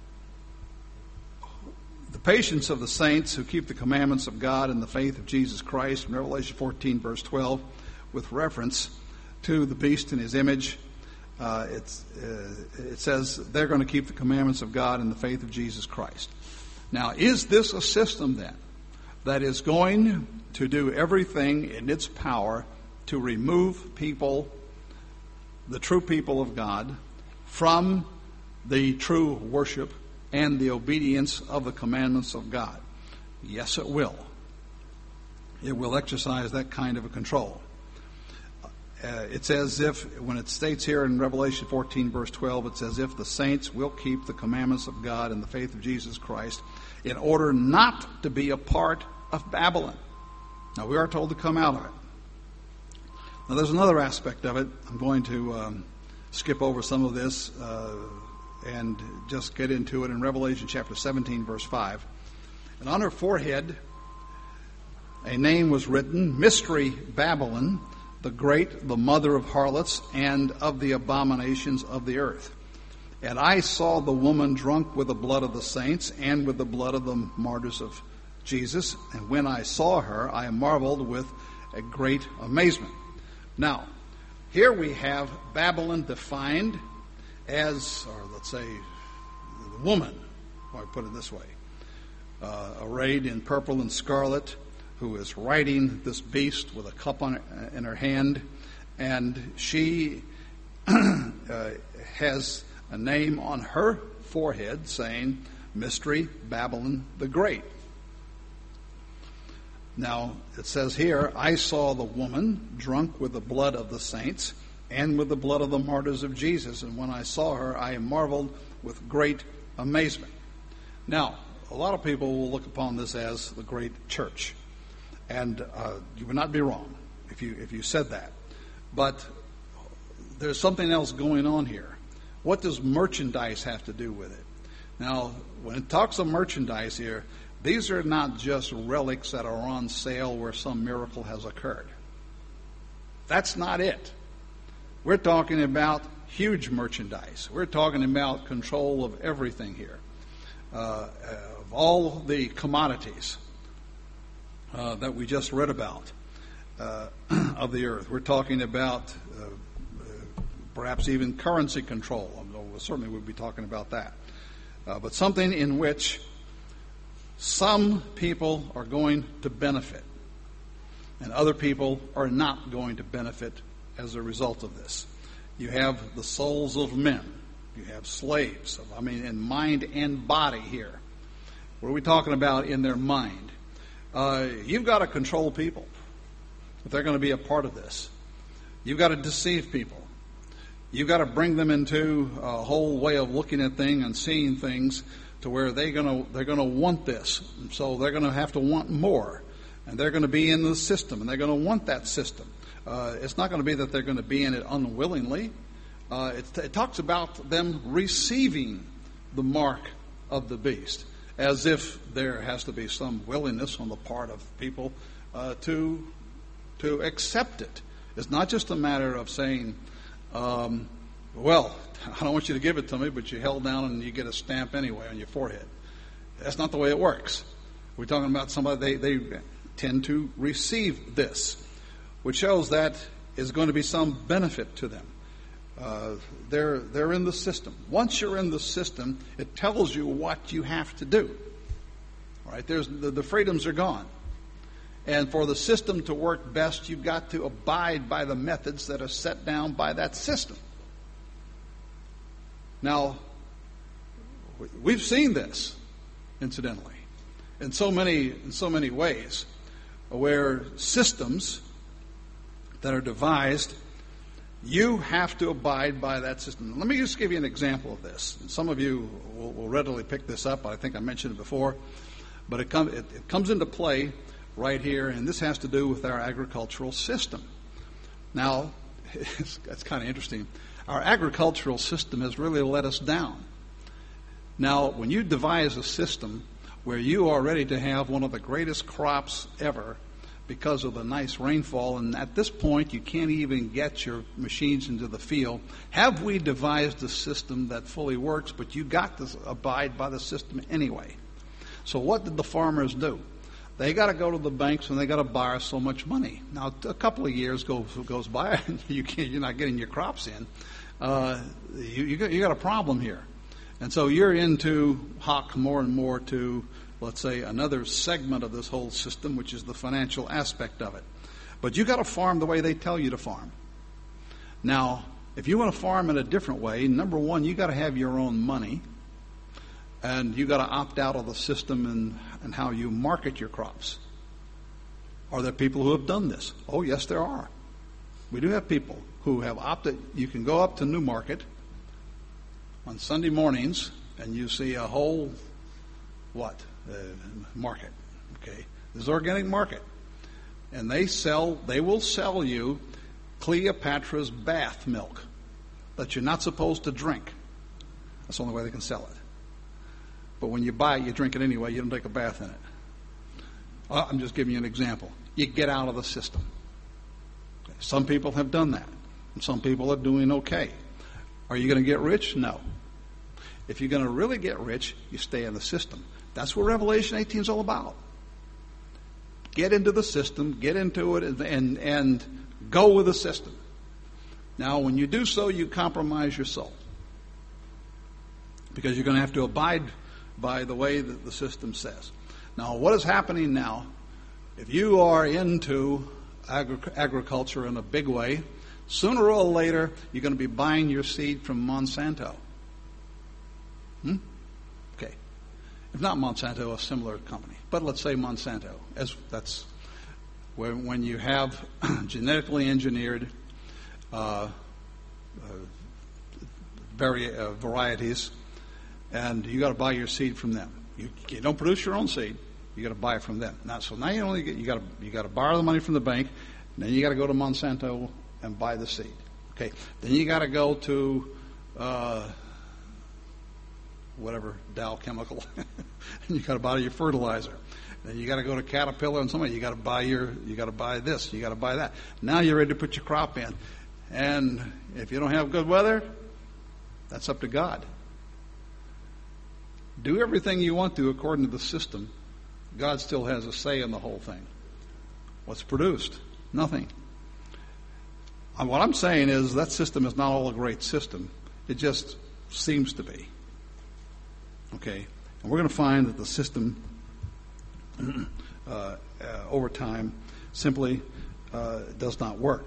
the patience of the saints who keep the commandments of God and the faith of Jesus Christ, in Revelation fourteen, verse twelve, with reference to the beast in his image. Uh, it's, uh, it says they're going to keep the commandments of God and the faith of Jesus Christ. Now, is this a system then that is going to do everything in its power to remove people, the true people of God, from the true worship and the obedience of the commandments of God? Yes, it will. It will exercise that kind of a control. Uh, it's as if, when it states here in Revelation fourteen, verse twelve, it's as if the saints will keep the commandments of God and the faith of Jesus Christ in order not to be a part of Babylon. Now, we are told to come out of it. Now, there's another aspect of it. I'm going to um, skip over some of this uh, and just get into it in Revelation chapter seventeen, verse five. And on her forehead a name was written, Mystery Babylon, the great, the mother of harlots, and of the abominations of the earth. And I saw the woman drunk with the blood of the saints and with the blood of the martyrs of Jesus. And when I saw her, I marveled with a great amazement. Now, here we have Babylon defined as, or let's say, the woman, or I put it this way, uh, arrayed in purple and scarlet, who is riding this beast with a cup on, in her hand, and she uh, has a name on her forehead saying, Mystery Babylon the Great. Now, it says here, I saw the woman drunk with the blood of the saints and with the blood of the martyrs of Jesus, and when I saw her, I marveled with great amazement. Now, a lot of people will look upon this as the great church. And uh, you would not be wrong if you if you said that. But there's something else going on here. What does merchandise have to do with it? Now, when it talks of merchandise here, these are not just relics that are on sale where some miracle has occurred. That's not it. We're talking about huge merchandise. We're talking about control of everything here, uh, of all the commodities uh, that we just read about uh, of the earth. We're talking about uh, perhaps even currency control. Certainly we'll be talking about that. Uh, but something in which some people are going to benefit and other people are not going to benefit as a result of this. You have the souls of men. You have slaves. I mean, in mind and body here. What are we talking about in their mind? Uh, you've got to control people if they're going to be a part of this. You've got to deceive people. You've got to bring them into a whole way of looking at things and seeing things to where they're going to they're going to want this. And so they're going to have to want more. And they're going to be in the system, and they're going to want that system. Uh, it's not going to be that they're going to be in it unwillingly. Uh, it, it talks about them receiving the mark of the beast, as if there has to be some willingness on the part of people uh, to to accept it. It's not just a matter of saying, Um, well, I don't want you to give it to me, but you held down and you get a stamp anyway on your forehead. That's not the way it works. We're talking about somebody, they, they tend to receive this, which shows that is going to be some benefit to them. Uh, they're, they're in the system. Once you're in the system, it tells you what you have to do. All right? There's, the, the freedoms are gone. And for the system to work best, you've got to abide by the methods that are set down by that system. Now, we've seen this, incidentally, in so many in so many ways, where systems that are devised, you have to abide by that system. Let me just give you an example of this. And some of you will, will readily pick this up. I think I mentioned it before, but it, com- it, it comes into play right here, and this has to do with our agricultural system. Now, it's, it's kind of interesting. Our agricultural system has really let us down. Now, when you devise a system where you are ready to have one of the greatest crops ever because of the nice rainfall, and at this point you can't even get your machines into the field, have we devised a system that fully works, but you got to abide by the system anyway? So what did the farmers do? They got to go to the banks and they got to borrow so much money. Now, a couple of years goes goes by, and you can't, you're not getting your crops in. Uh, you, you, got, you got a problem here, and so you're into hock more and more to, let's say, another segment of this whole system, which is the financial aspect of it. But you got to farm the way they tell you to farm. Now, if you want to farm in a different way, number one, you got to have your own money. And you got to opt out of the system and, and how you market your crops. Are there people who have done this? Oh, yes, there are. We do have people who have opted. You can go up to Newmarket on Sunday mornings and you see a whole, what, uh, market. Okay, this is organic market. And they sell, they will sell you Cleopatra's bath milk that you're not supposed to drink. That's the only way they can sell it. But when you buy it, you drink it anyway. You don't take a bath in it. Well, I'm just giving you an example. You get out of the system. Okay. Some people have done that. And some people are doing okay. Are you going to get rich? No. If you're going to really get rich, you stay in the system. That's what Revelation eighteen is all about. Get into the system, get into it, and, and, and go with the system. Now, when you do so, you compromise your soul. Because you're going to have to abide by the way that the system says. Now, what is happening now, if you are into agri- agriculture in a big way, sooner or later, you're going to be buying your seed from Monsanto. Hmm? Okay. If not Monsanto, a similar company. But let's say Monsanto. As that's where, when you have genetically engineered uh, uh, vari- uh, varieties, and you got to buy your seed from them. You, you don't produce your own seed. You got to buy it from them. Now, so now you only get, you got to you got to borrow the money from the bank, and then you got to go to Monsanto and buy the seed. Okay, then you got to go to uh, whatever Dow Chemical, and you got to buy your fertilizer. Then you got to go to Caterpillar and somebody. You got to buy your. You got to buy this. You got to buy that. Now you're ready to put your crop in, and if you don't have good weather, that's up to God. Do everything you want to according to the system. God still has a say in the whole thing. What's produced? Nothing. And what I'm saying is that system is not all a great system. It just seems to be. Okay? And we're going to find that the system, uh, uh, over time, simply uh, does not work.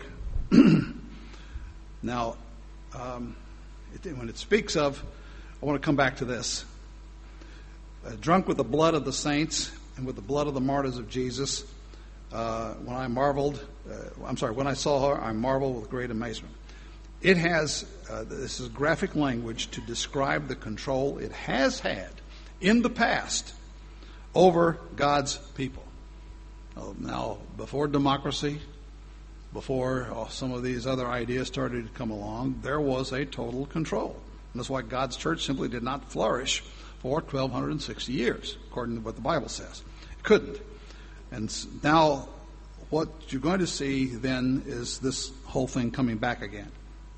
Now, um, it, when it speaks of, I want to come back to this. Uh, drunk with the blood of the saints and with the blood of the martyrs of Jesus, uh, when I marveled, uh, I'm sorry, when I saw her, I marveled with great amazement. It has, uh, this is graphic language to describe the control it has had in the past over God's people. Uh, now, before democracy, before uh, some of these other ideas started to come along, there was a total control. And that's why God's church simply did not flourish for twelve sixty years, according to what the Bible says. It couldn't. And now what you're going to see then is this whole thing coming back again.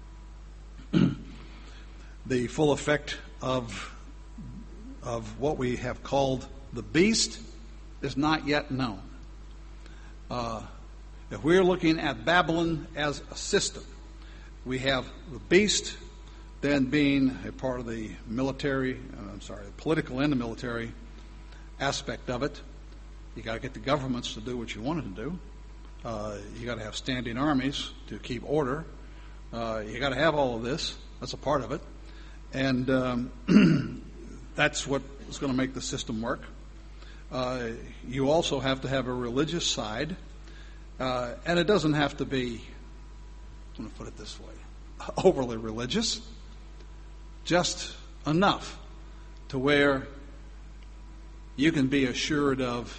The full effect of, of what we have called the beast is not yet known. Uh, if we're looking at Babylon as a system, we have the beast then being a part of the military, uh, I'm sorry, the political and the military aspect of it. You got to get the governments to do what you want them to do. Uh, you got to have standing armies to keep order. Uh, you got to have all of this. That's a part of it, and um, that's what is going to make the system work. Uh, you also have to have a religious side, uh, and it doesn't have to be, I'm going to put it this way, overly religious. Just enough to where you can be assured of,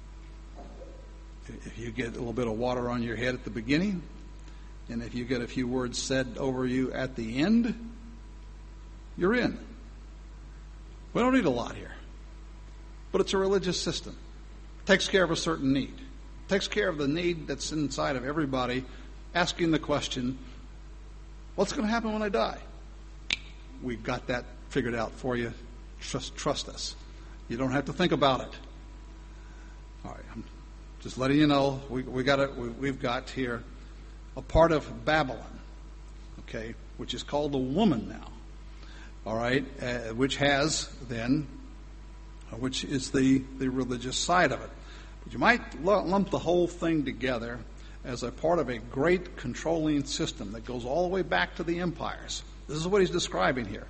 if you get a little bit of water on your head at the beginning, and if you get a few words said over you at the end, you're in. We don't need a lot here. But it's a religious system. It takes care of a certain need. It takes care of the need that's inside of everybody, asking the question, what's going to happen when I die? We've got that figured out for you. Trust, trust us. You don't have to think about it. All right, I'm just letting you know we, we got it. We, we've got here a part of Babylon, okay, which is called the woman now. All right, uh, which has then, uh, which is the the religious side of it. But you might lump the whole thing together as a part of a great controlling system that goes all the way back to the empires. This is what he's describing here.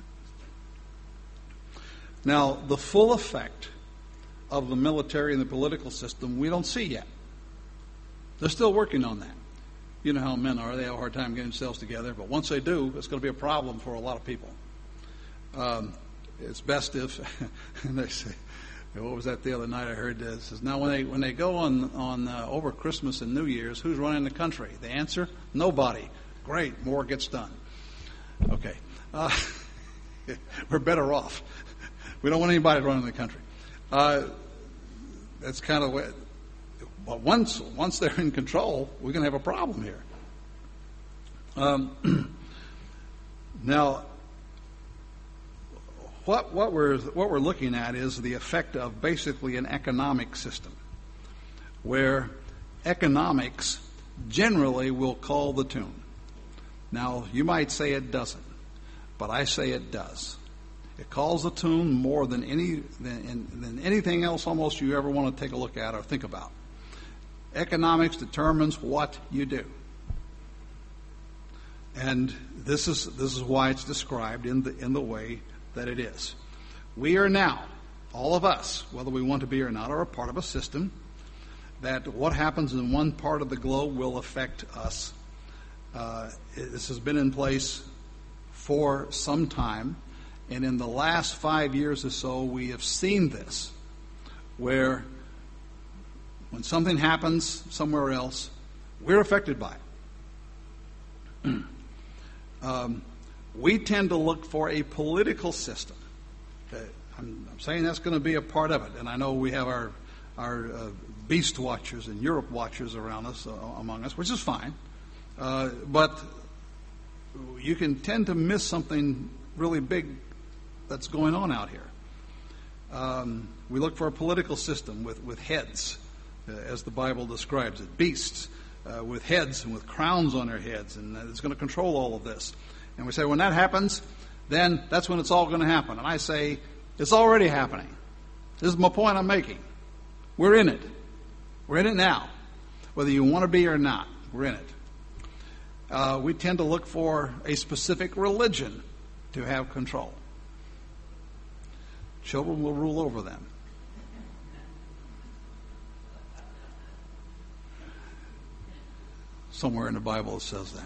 Now, the full effect of the military and the political system we don't see yet. They're still working on that. You know how men are. They have a hard time getting themselves together. But once they do, it's going to be a problem for a lot of people. Um, it's best if, and they say, what was that the other night I heard this? Is now when they when they go on, on uh, over Christmas and New Year's, who's running the country? The answer, nobody. Great, more gets done. Okay. Uh, we're better off. We don't want anybody running the country. Uh, that's kind of what, but once once they're in control, we're going to have a problem here. Um, now, what what we're what we're looking at is the effect of basically an economic system, where economics generally will call the tune. Now, you might say it doesn't, but I say it does. It calls the tune more than any than, than anything else almost you ever want to take a look at or think about. Economics determines what you do. And this is this is why it's described in the in the way that it is. We are now, all of us, whether we want to be or not, are a part of a system that what happens in one part of the globe will affect us. Uh, this has been in place for some time, and in the last five years or so, we have seen this, where When something happens somewhere else, we're affected by it. um, we tend to look for a political system. Okay? I'm, I'm saying that's going to be a part of it. And I know we have our, our uh, beast watchers and Europe watchers around us, uh, among us, which is fine. Uh, but you can tend to miss something really big that's going on out here. Um, we look for a political system with, with heads, uh, as the Bible describes it, beasts uh, with heads and with crowns on their heads, and it's going to control all of this. And we say, when that happens, then that's when it's all going to happen. And I say, it's already happening. This is my point I'm making. We're in it. We're in it now. Whether you want to be or not, we're in it. Uh, we tend to look for a specific religion to have control. Children will rule over them. Somewhere in the Bible it says that.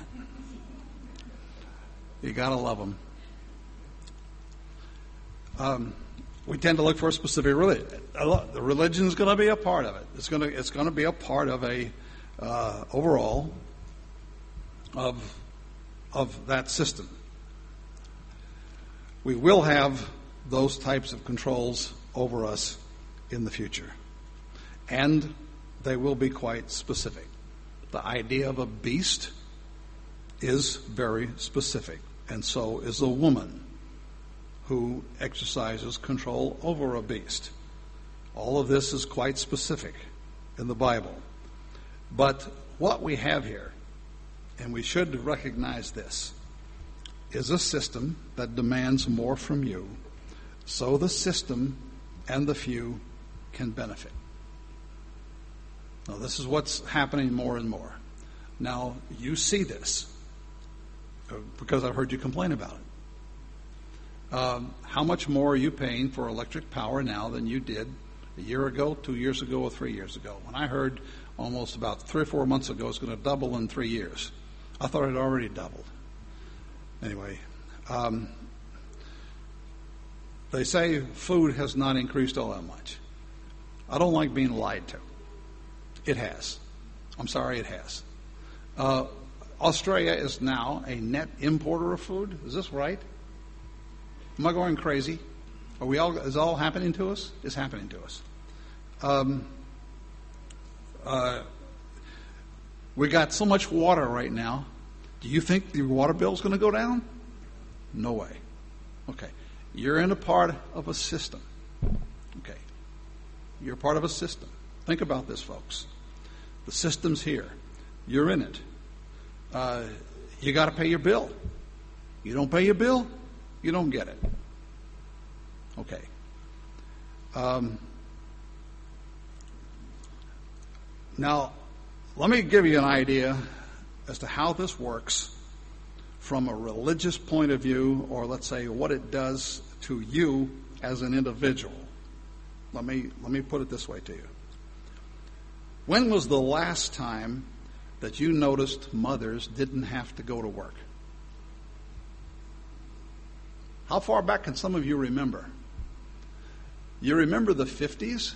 You got to love them. Um, we tend to look for a specific religion. The religion is going to be a part of it. It's going to it's going to be a part of a uh, overall of of that system. We will have those types of controls over us in the future, and they will be quite specific. The idea of a beast is very specific, and so is a woman who exercises control over a beast. All of this is quite specific in the Bible. But what we have here, and we should recognize this, is a system that demands more from you, so the system and the few can benefit. Now, this is what's happening more and more. Now, you see this, because I've heard you complain about it. Um, how much more are you paying for electric power now than you did a year ago, two years ago, or three years ago? When I heard almost about three or four months ago it's going to double in three years. I thought it had already doubled. Anyway, um, they say food has not increased all that much. I don't like being lied to. It has. I'm sorry, it has. Uh, Australia is now a net importer of food. Is this right? Am I going crazy? Are we all? Is it all happening to us? It's happening to us. Um, uh, we got so much water right now. Do you think the water bill is going to go down? No way. Okay. You're in a part of a system. Okay. You're part of a system. Think about this, folks. The system's here. You're in it. Uh, you got to pay your bill. You don't pay your bill, you don't get it. Okay. Um, now, let me give you an idea as to how this works from a religious point of view, or let's say what it does to you as an individual. Let me let me put it this way to you. When was the last time that you noticed mothers didn't have to go to work? How far back can some of you remember? You remember the fifties?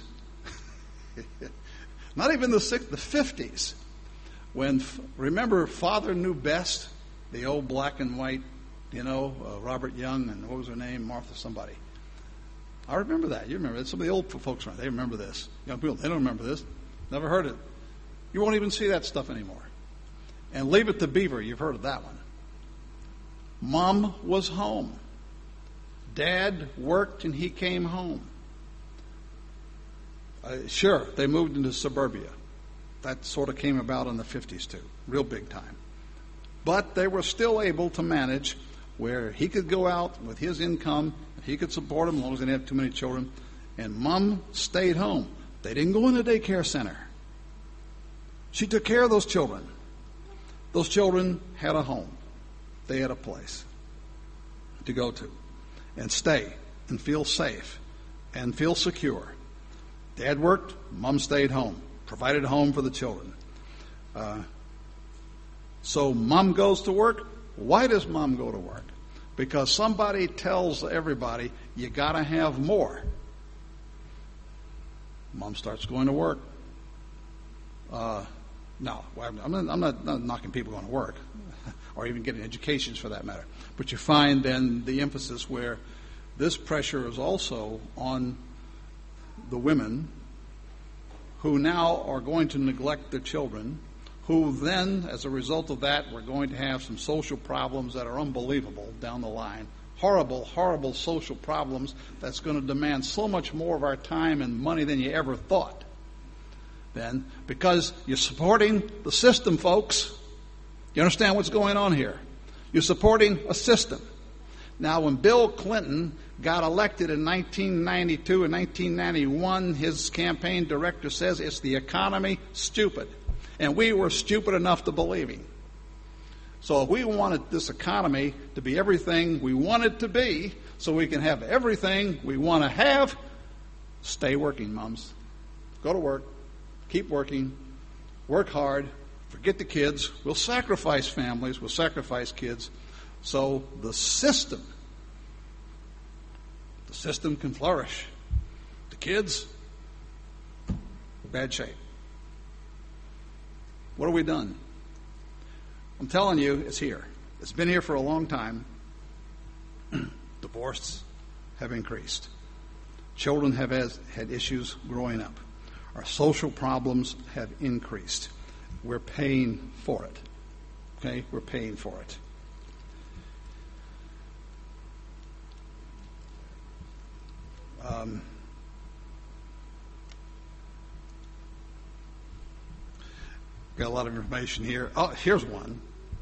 Not even the six, the fifties. When, remember, Father Knew Best, the old black and white, you know, uh, Robert Young, and what was her name? Martha somebody. I remember that. You remember it. Some of the old folks, they remember this. Young people, they don't remember this. Never heard it. You won't even see that stuff anymore. And Leave It to Beaver, you've heard of that one. Mom was home. Dad worked and he came home. Uh, sure, they moved into suburbia. That sort of came about in the fifties too, real big time. But they were still able to manage where he could go out with his income, he could support them as long as they didn't have too many children, and Mom stayed home. They didn't go in a daycare center. She took care of those children. Those children had a home. They had a place to go to and stay and feel safe and feel secure. Dad worked, Mom stayed home, provided a home for the children. Uh, so Mom goes to work. Why does Mom go to work? Because somebody tells everybody, you got to have more. Mom starts going to work. Uh, no, I'm not, I'm not, not knocking people going to work or even getting educations for that matter. But you find then the emphasis where this pressure is also on the women who now are going to neglect their children, who then, as a result of that, we're going to have some social problems that are unbelievable down the line. Horrible, horrible social problems that's going to demand so much more of our time and money than you ever thought. Then, because you're supporting the system, folks. You understand what's going on here? You're supporting a system. Now, when Bill Clinton got elected in nineteen ninety-two and nineteen ninety-one, his campaign director says it's the economy, stupid. And we were stupid enough to believe him. So if we wanted this economy to be everything we want it to be, so we can have everything we want to have, stay working, moms. Go to work. Keep working. Work hard. Forget the kids. We'll sacrifice families. We'll sacrifice kids. So the system, the system can flourish. The kids, bad shape. What have we done? I'm telling you, it's here. It's been here for a long time. Divorces have increased. Children have has, had issues growing up. Our social problems have increased. We're paying for it. Okay? We're paying for it. Um, got a lot of information here. Oh, here's one.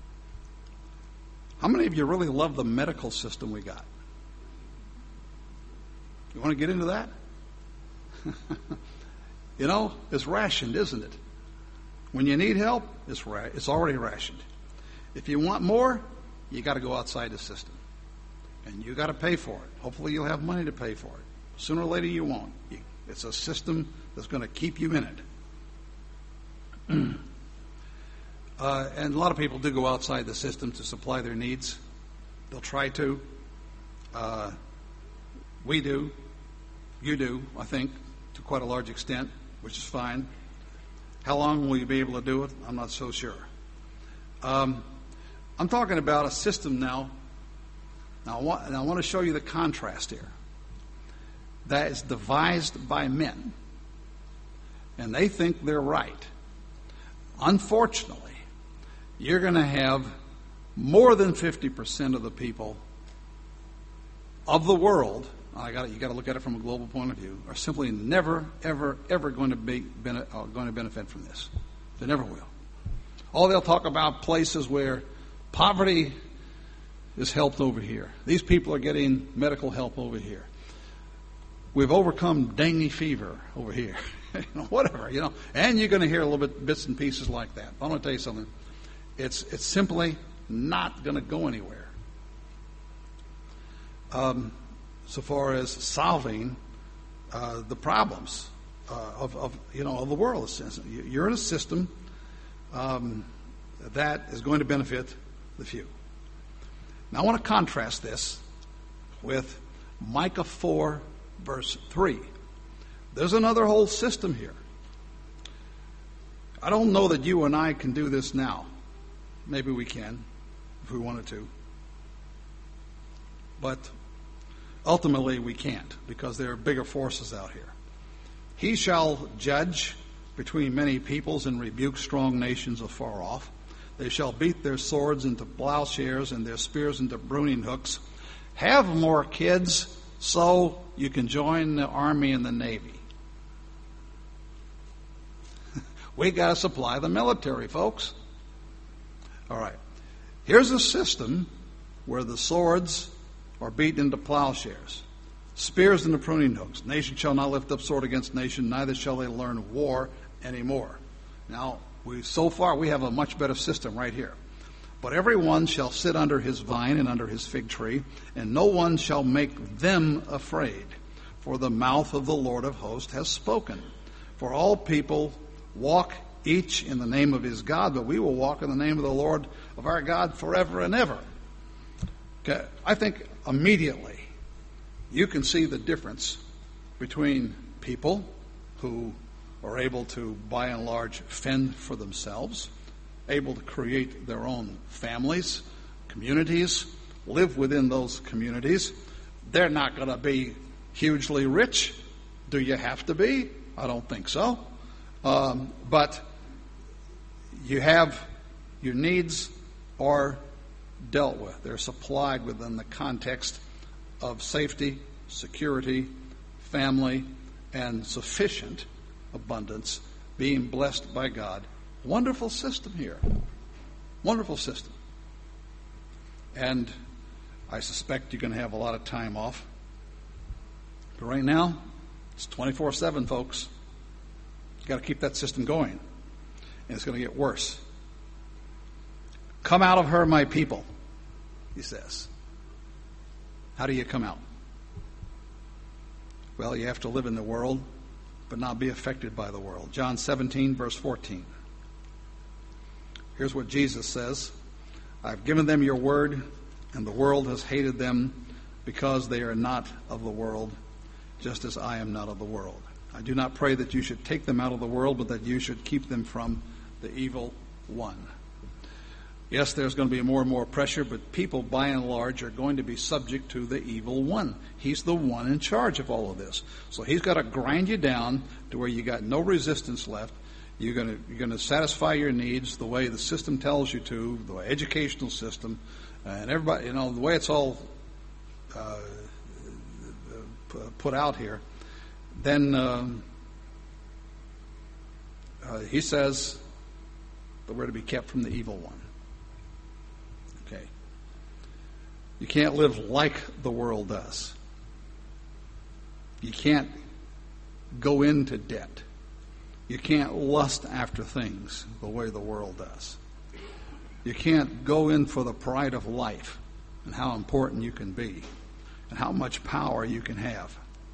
How many of you really love the medical system we got? You want to get into that? You know, it's rationed, isn't it? When you need help, it's ra- it's already rationed. If you want more, you got to go outside the system. And you got to pay for it. Hopefully you'll have money to pay for it. Sooner or later you won't. You, it's a system that's going to keep you in it. Uh, and a lot of people do go outside the system to supply their needs. They'll try to. Uh, we do. You do, I think, to quite a large extent, which is fine. How long will you be able to do it? I'm not so sure. Um, I'm talking about a system now. Now I, want, and I want to show you the contrast here. That is devised by men. And they think they're right. Unfortunately, you're going to have more than fifty percent of the people of the world, I got you got to look at it from a global point of view, are simply never, ever, ever going to be bene, uh, going to benefit from this. They never will. All they'll talk about places where poverty is helped over here. These people are getting medical help over here. We've overcome dengue fever over here. You know, whatever, you know. And you're going to hear a little bit bits and pieces like that. I'm going to tell you something. It's it's simply not going to go anywhere. Um, so far as solving uh, the problems uh, of, of you know of the world, you're in a system um, that is going to benefit the few. Now I want to contrast this with Micah four, verse three. There's another whole system here. I don't know that you and I can do this now. Maybe we can, if we wanted to. But ultimately we can't, because there are bigger forces out here. He shall judge between many peoples and rebuke strong nations afar off. They shall beat their swords into plowshares and their spears into pruning hooks. Have more kids so you can join the Army and the Navy. We got to supply the military, folks. All right. Here's a system where the swords are beaten into plowshares, spears into pruning hooks. Nation shall not lift up sword against nation, neither shall they learn war anymore. Now, we so far we have a much better system right here. But everyone shall sit under his vine and under his fig tree, and no one shall make them afraid. For the mouth of the Lord of hosts has spoken. For all people walk each in the name of his God, but we will walk in the name of the Lord of our God forever and ever. Okay, I think immediately you can see the difference between people who are able to, by and large, fend for themselves, able to create their own families, communities, live within those communities. They're not going to be hugely rich. Do you have to be? I don't think so. Um, but you have your needs are dealt with. They're supplied within the context of safety, security, family, and sufficient abundance, being blessed by God. Wonderful system here. Wonderful system. And I suspect you're going to have a lot of time off. But right now, it's twenty-four seven, folks. You've got to keep that system going. And it's going to get worse. Come out of her, my people, he says. How do you come out? Well, you have to live in the world, but not be affected by the world. John seventeen, verse fourteen. Here's what Jesus says. I've given them your word, and the world has hated them because they are not of the world, just as I am not of the world. I do not pray that you should take them out of the world, but that you should keep them from the evil one. Yes, there's going to be more and more pressure, but people, by and large, are going to be subject to the evil one. He's the one in charge of all of this. So he's got to grind you down to where you got no resistance left. You're going to, you're going to satisfy your needs the way the system tells you to, the educational system, and everybody, you know, the way it's all uh, put out here. Then um, uh, he says that we're to be kept from the evil one. Okay. You can't live like the world does. You can't go into debt. You can't lust after things the way the world does. You can't go in for the pride of life and how important you can be and how much power you can have.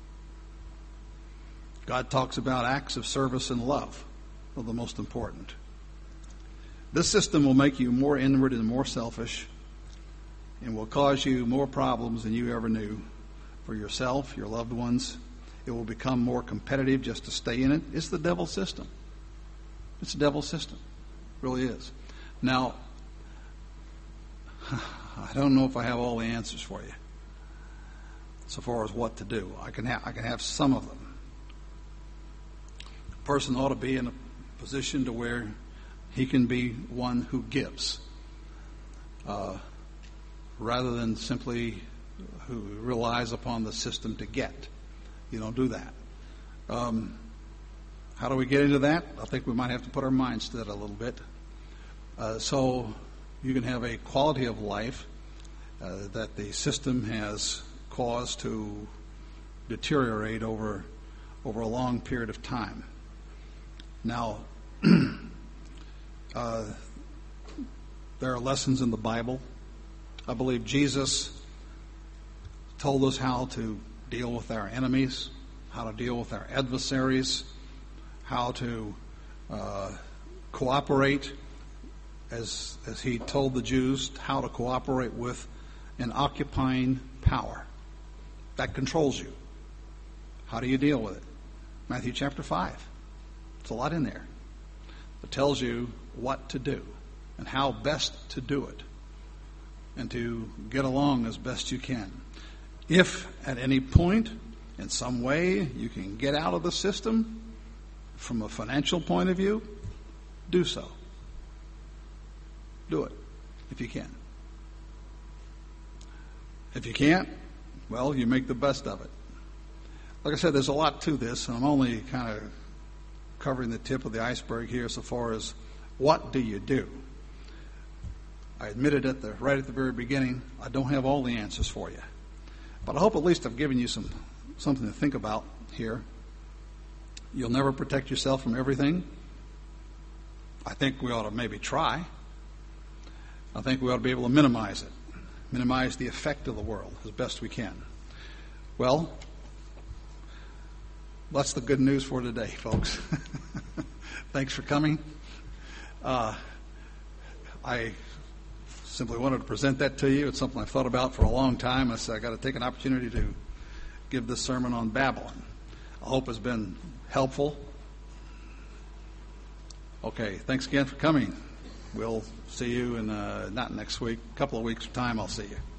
God talks about acts of service and love are the most important. This system will make you more inward and more selfish and will cause you more problems than you ever knew for yourself, your loved ones. It will become more competitive just to stay in it. It's the devil's system. It's the devil's system. It really is. Now, I don't know if I have all the answers for you so far as what to do. I can have, I can have some of them. A person ought to be in a position to where he can be one who gives, uh, rather than simply who relies upon the system to get. You don't do that. Um, how do we get into that? I think we might have to put our minds to that a little bit. Uh, so you can have a quality of life uh, that the system has caused to deteriorate over over a long period of time. Now, uh, there are lessons in the Bible. I believe Jesus told us how to deal with our enemies, how to deal with our adversaries, how to uh, cooperate, as as he told the Jews, how to cooperate with an occupying power that controls you. How do you deal with it? Matthew chapter five. It's a lot in there. It tells you what to do and how best to do it and to get along as best you can. If at any point, in some way, you can get out of the system from a financial point of view, do so. Do it, if you can. If you can't, well, you make the best of it. Like I said, there's a lot to this, and I'm only kind of covering the tip of the iceberg here so far as what do you do? I admitted at the right at the very beginning, I don't have all the answers for you. But I hope at least I've given you some something to think about here. You'll never protect yourself from everything. I think we ought to maybe try. I think we ought to be able to minimize it, minimize the effect of the world as best we can. Well, that's the good news for today, folks. Thanks for coming. Uh, I simply wanted to present that to you. It's something I've thought about for a long time. I said I got to take an opportunity to give this sermon on Babylon. I hope it's been helpful. Okay, thanks again for coming. We'll see you in, uh, not next week, a couple of weeks' time I'll see you.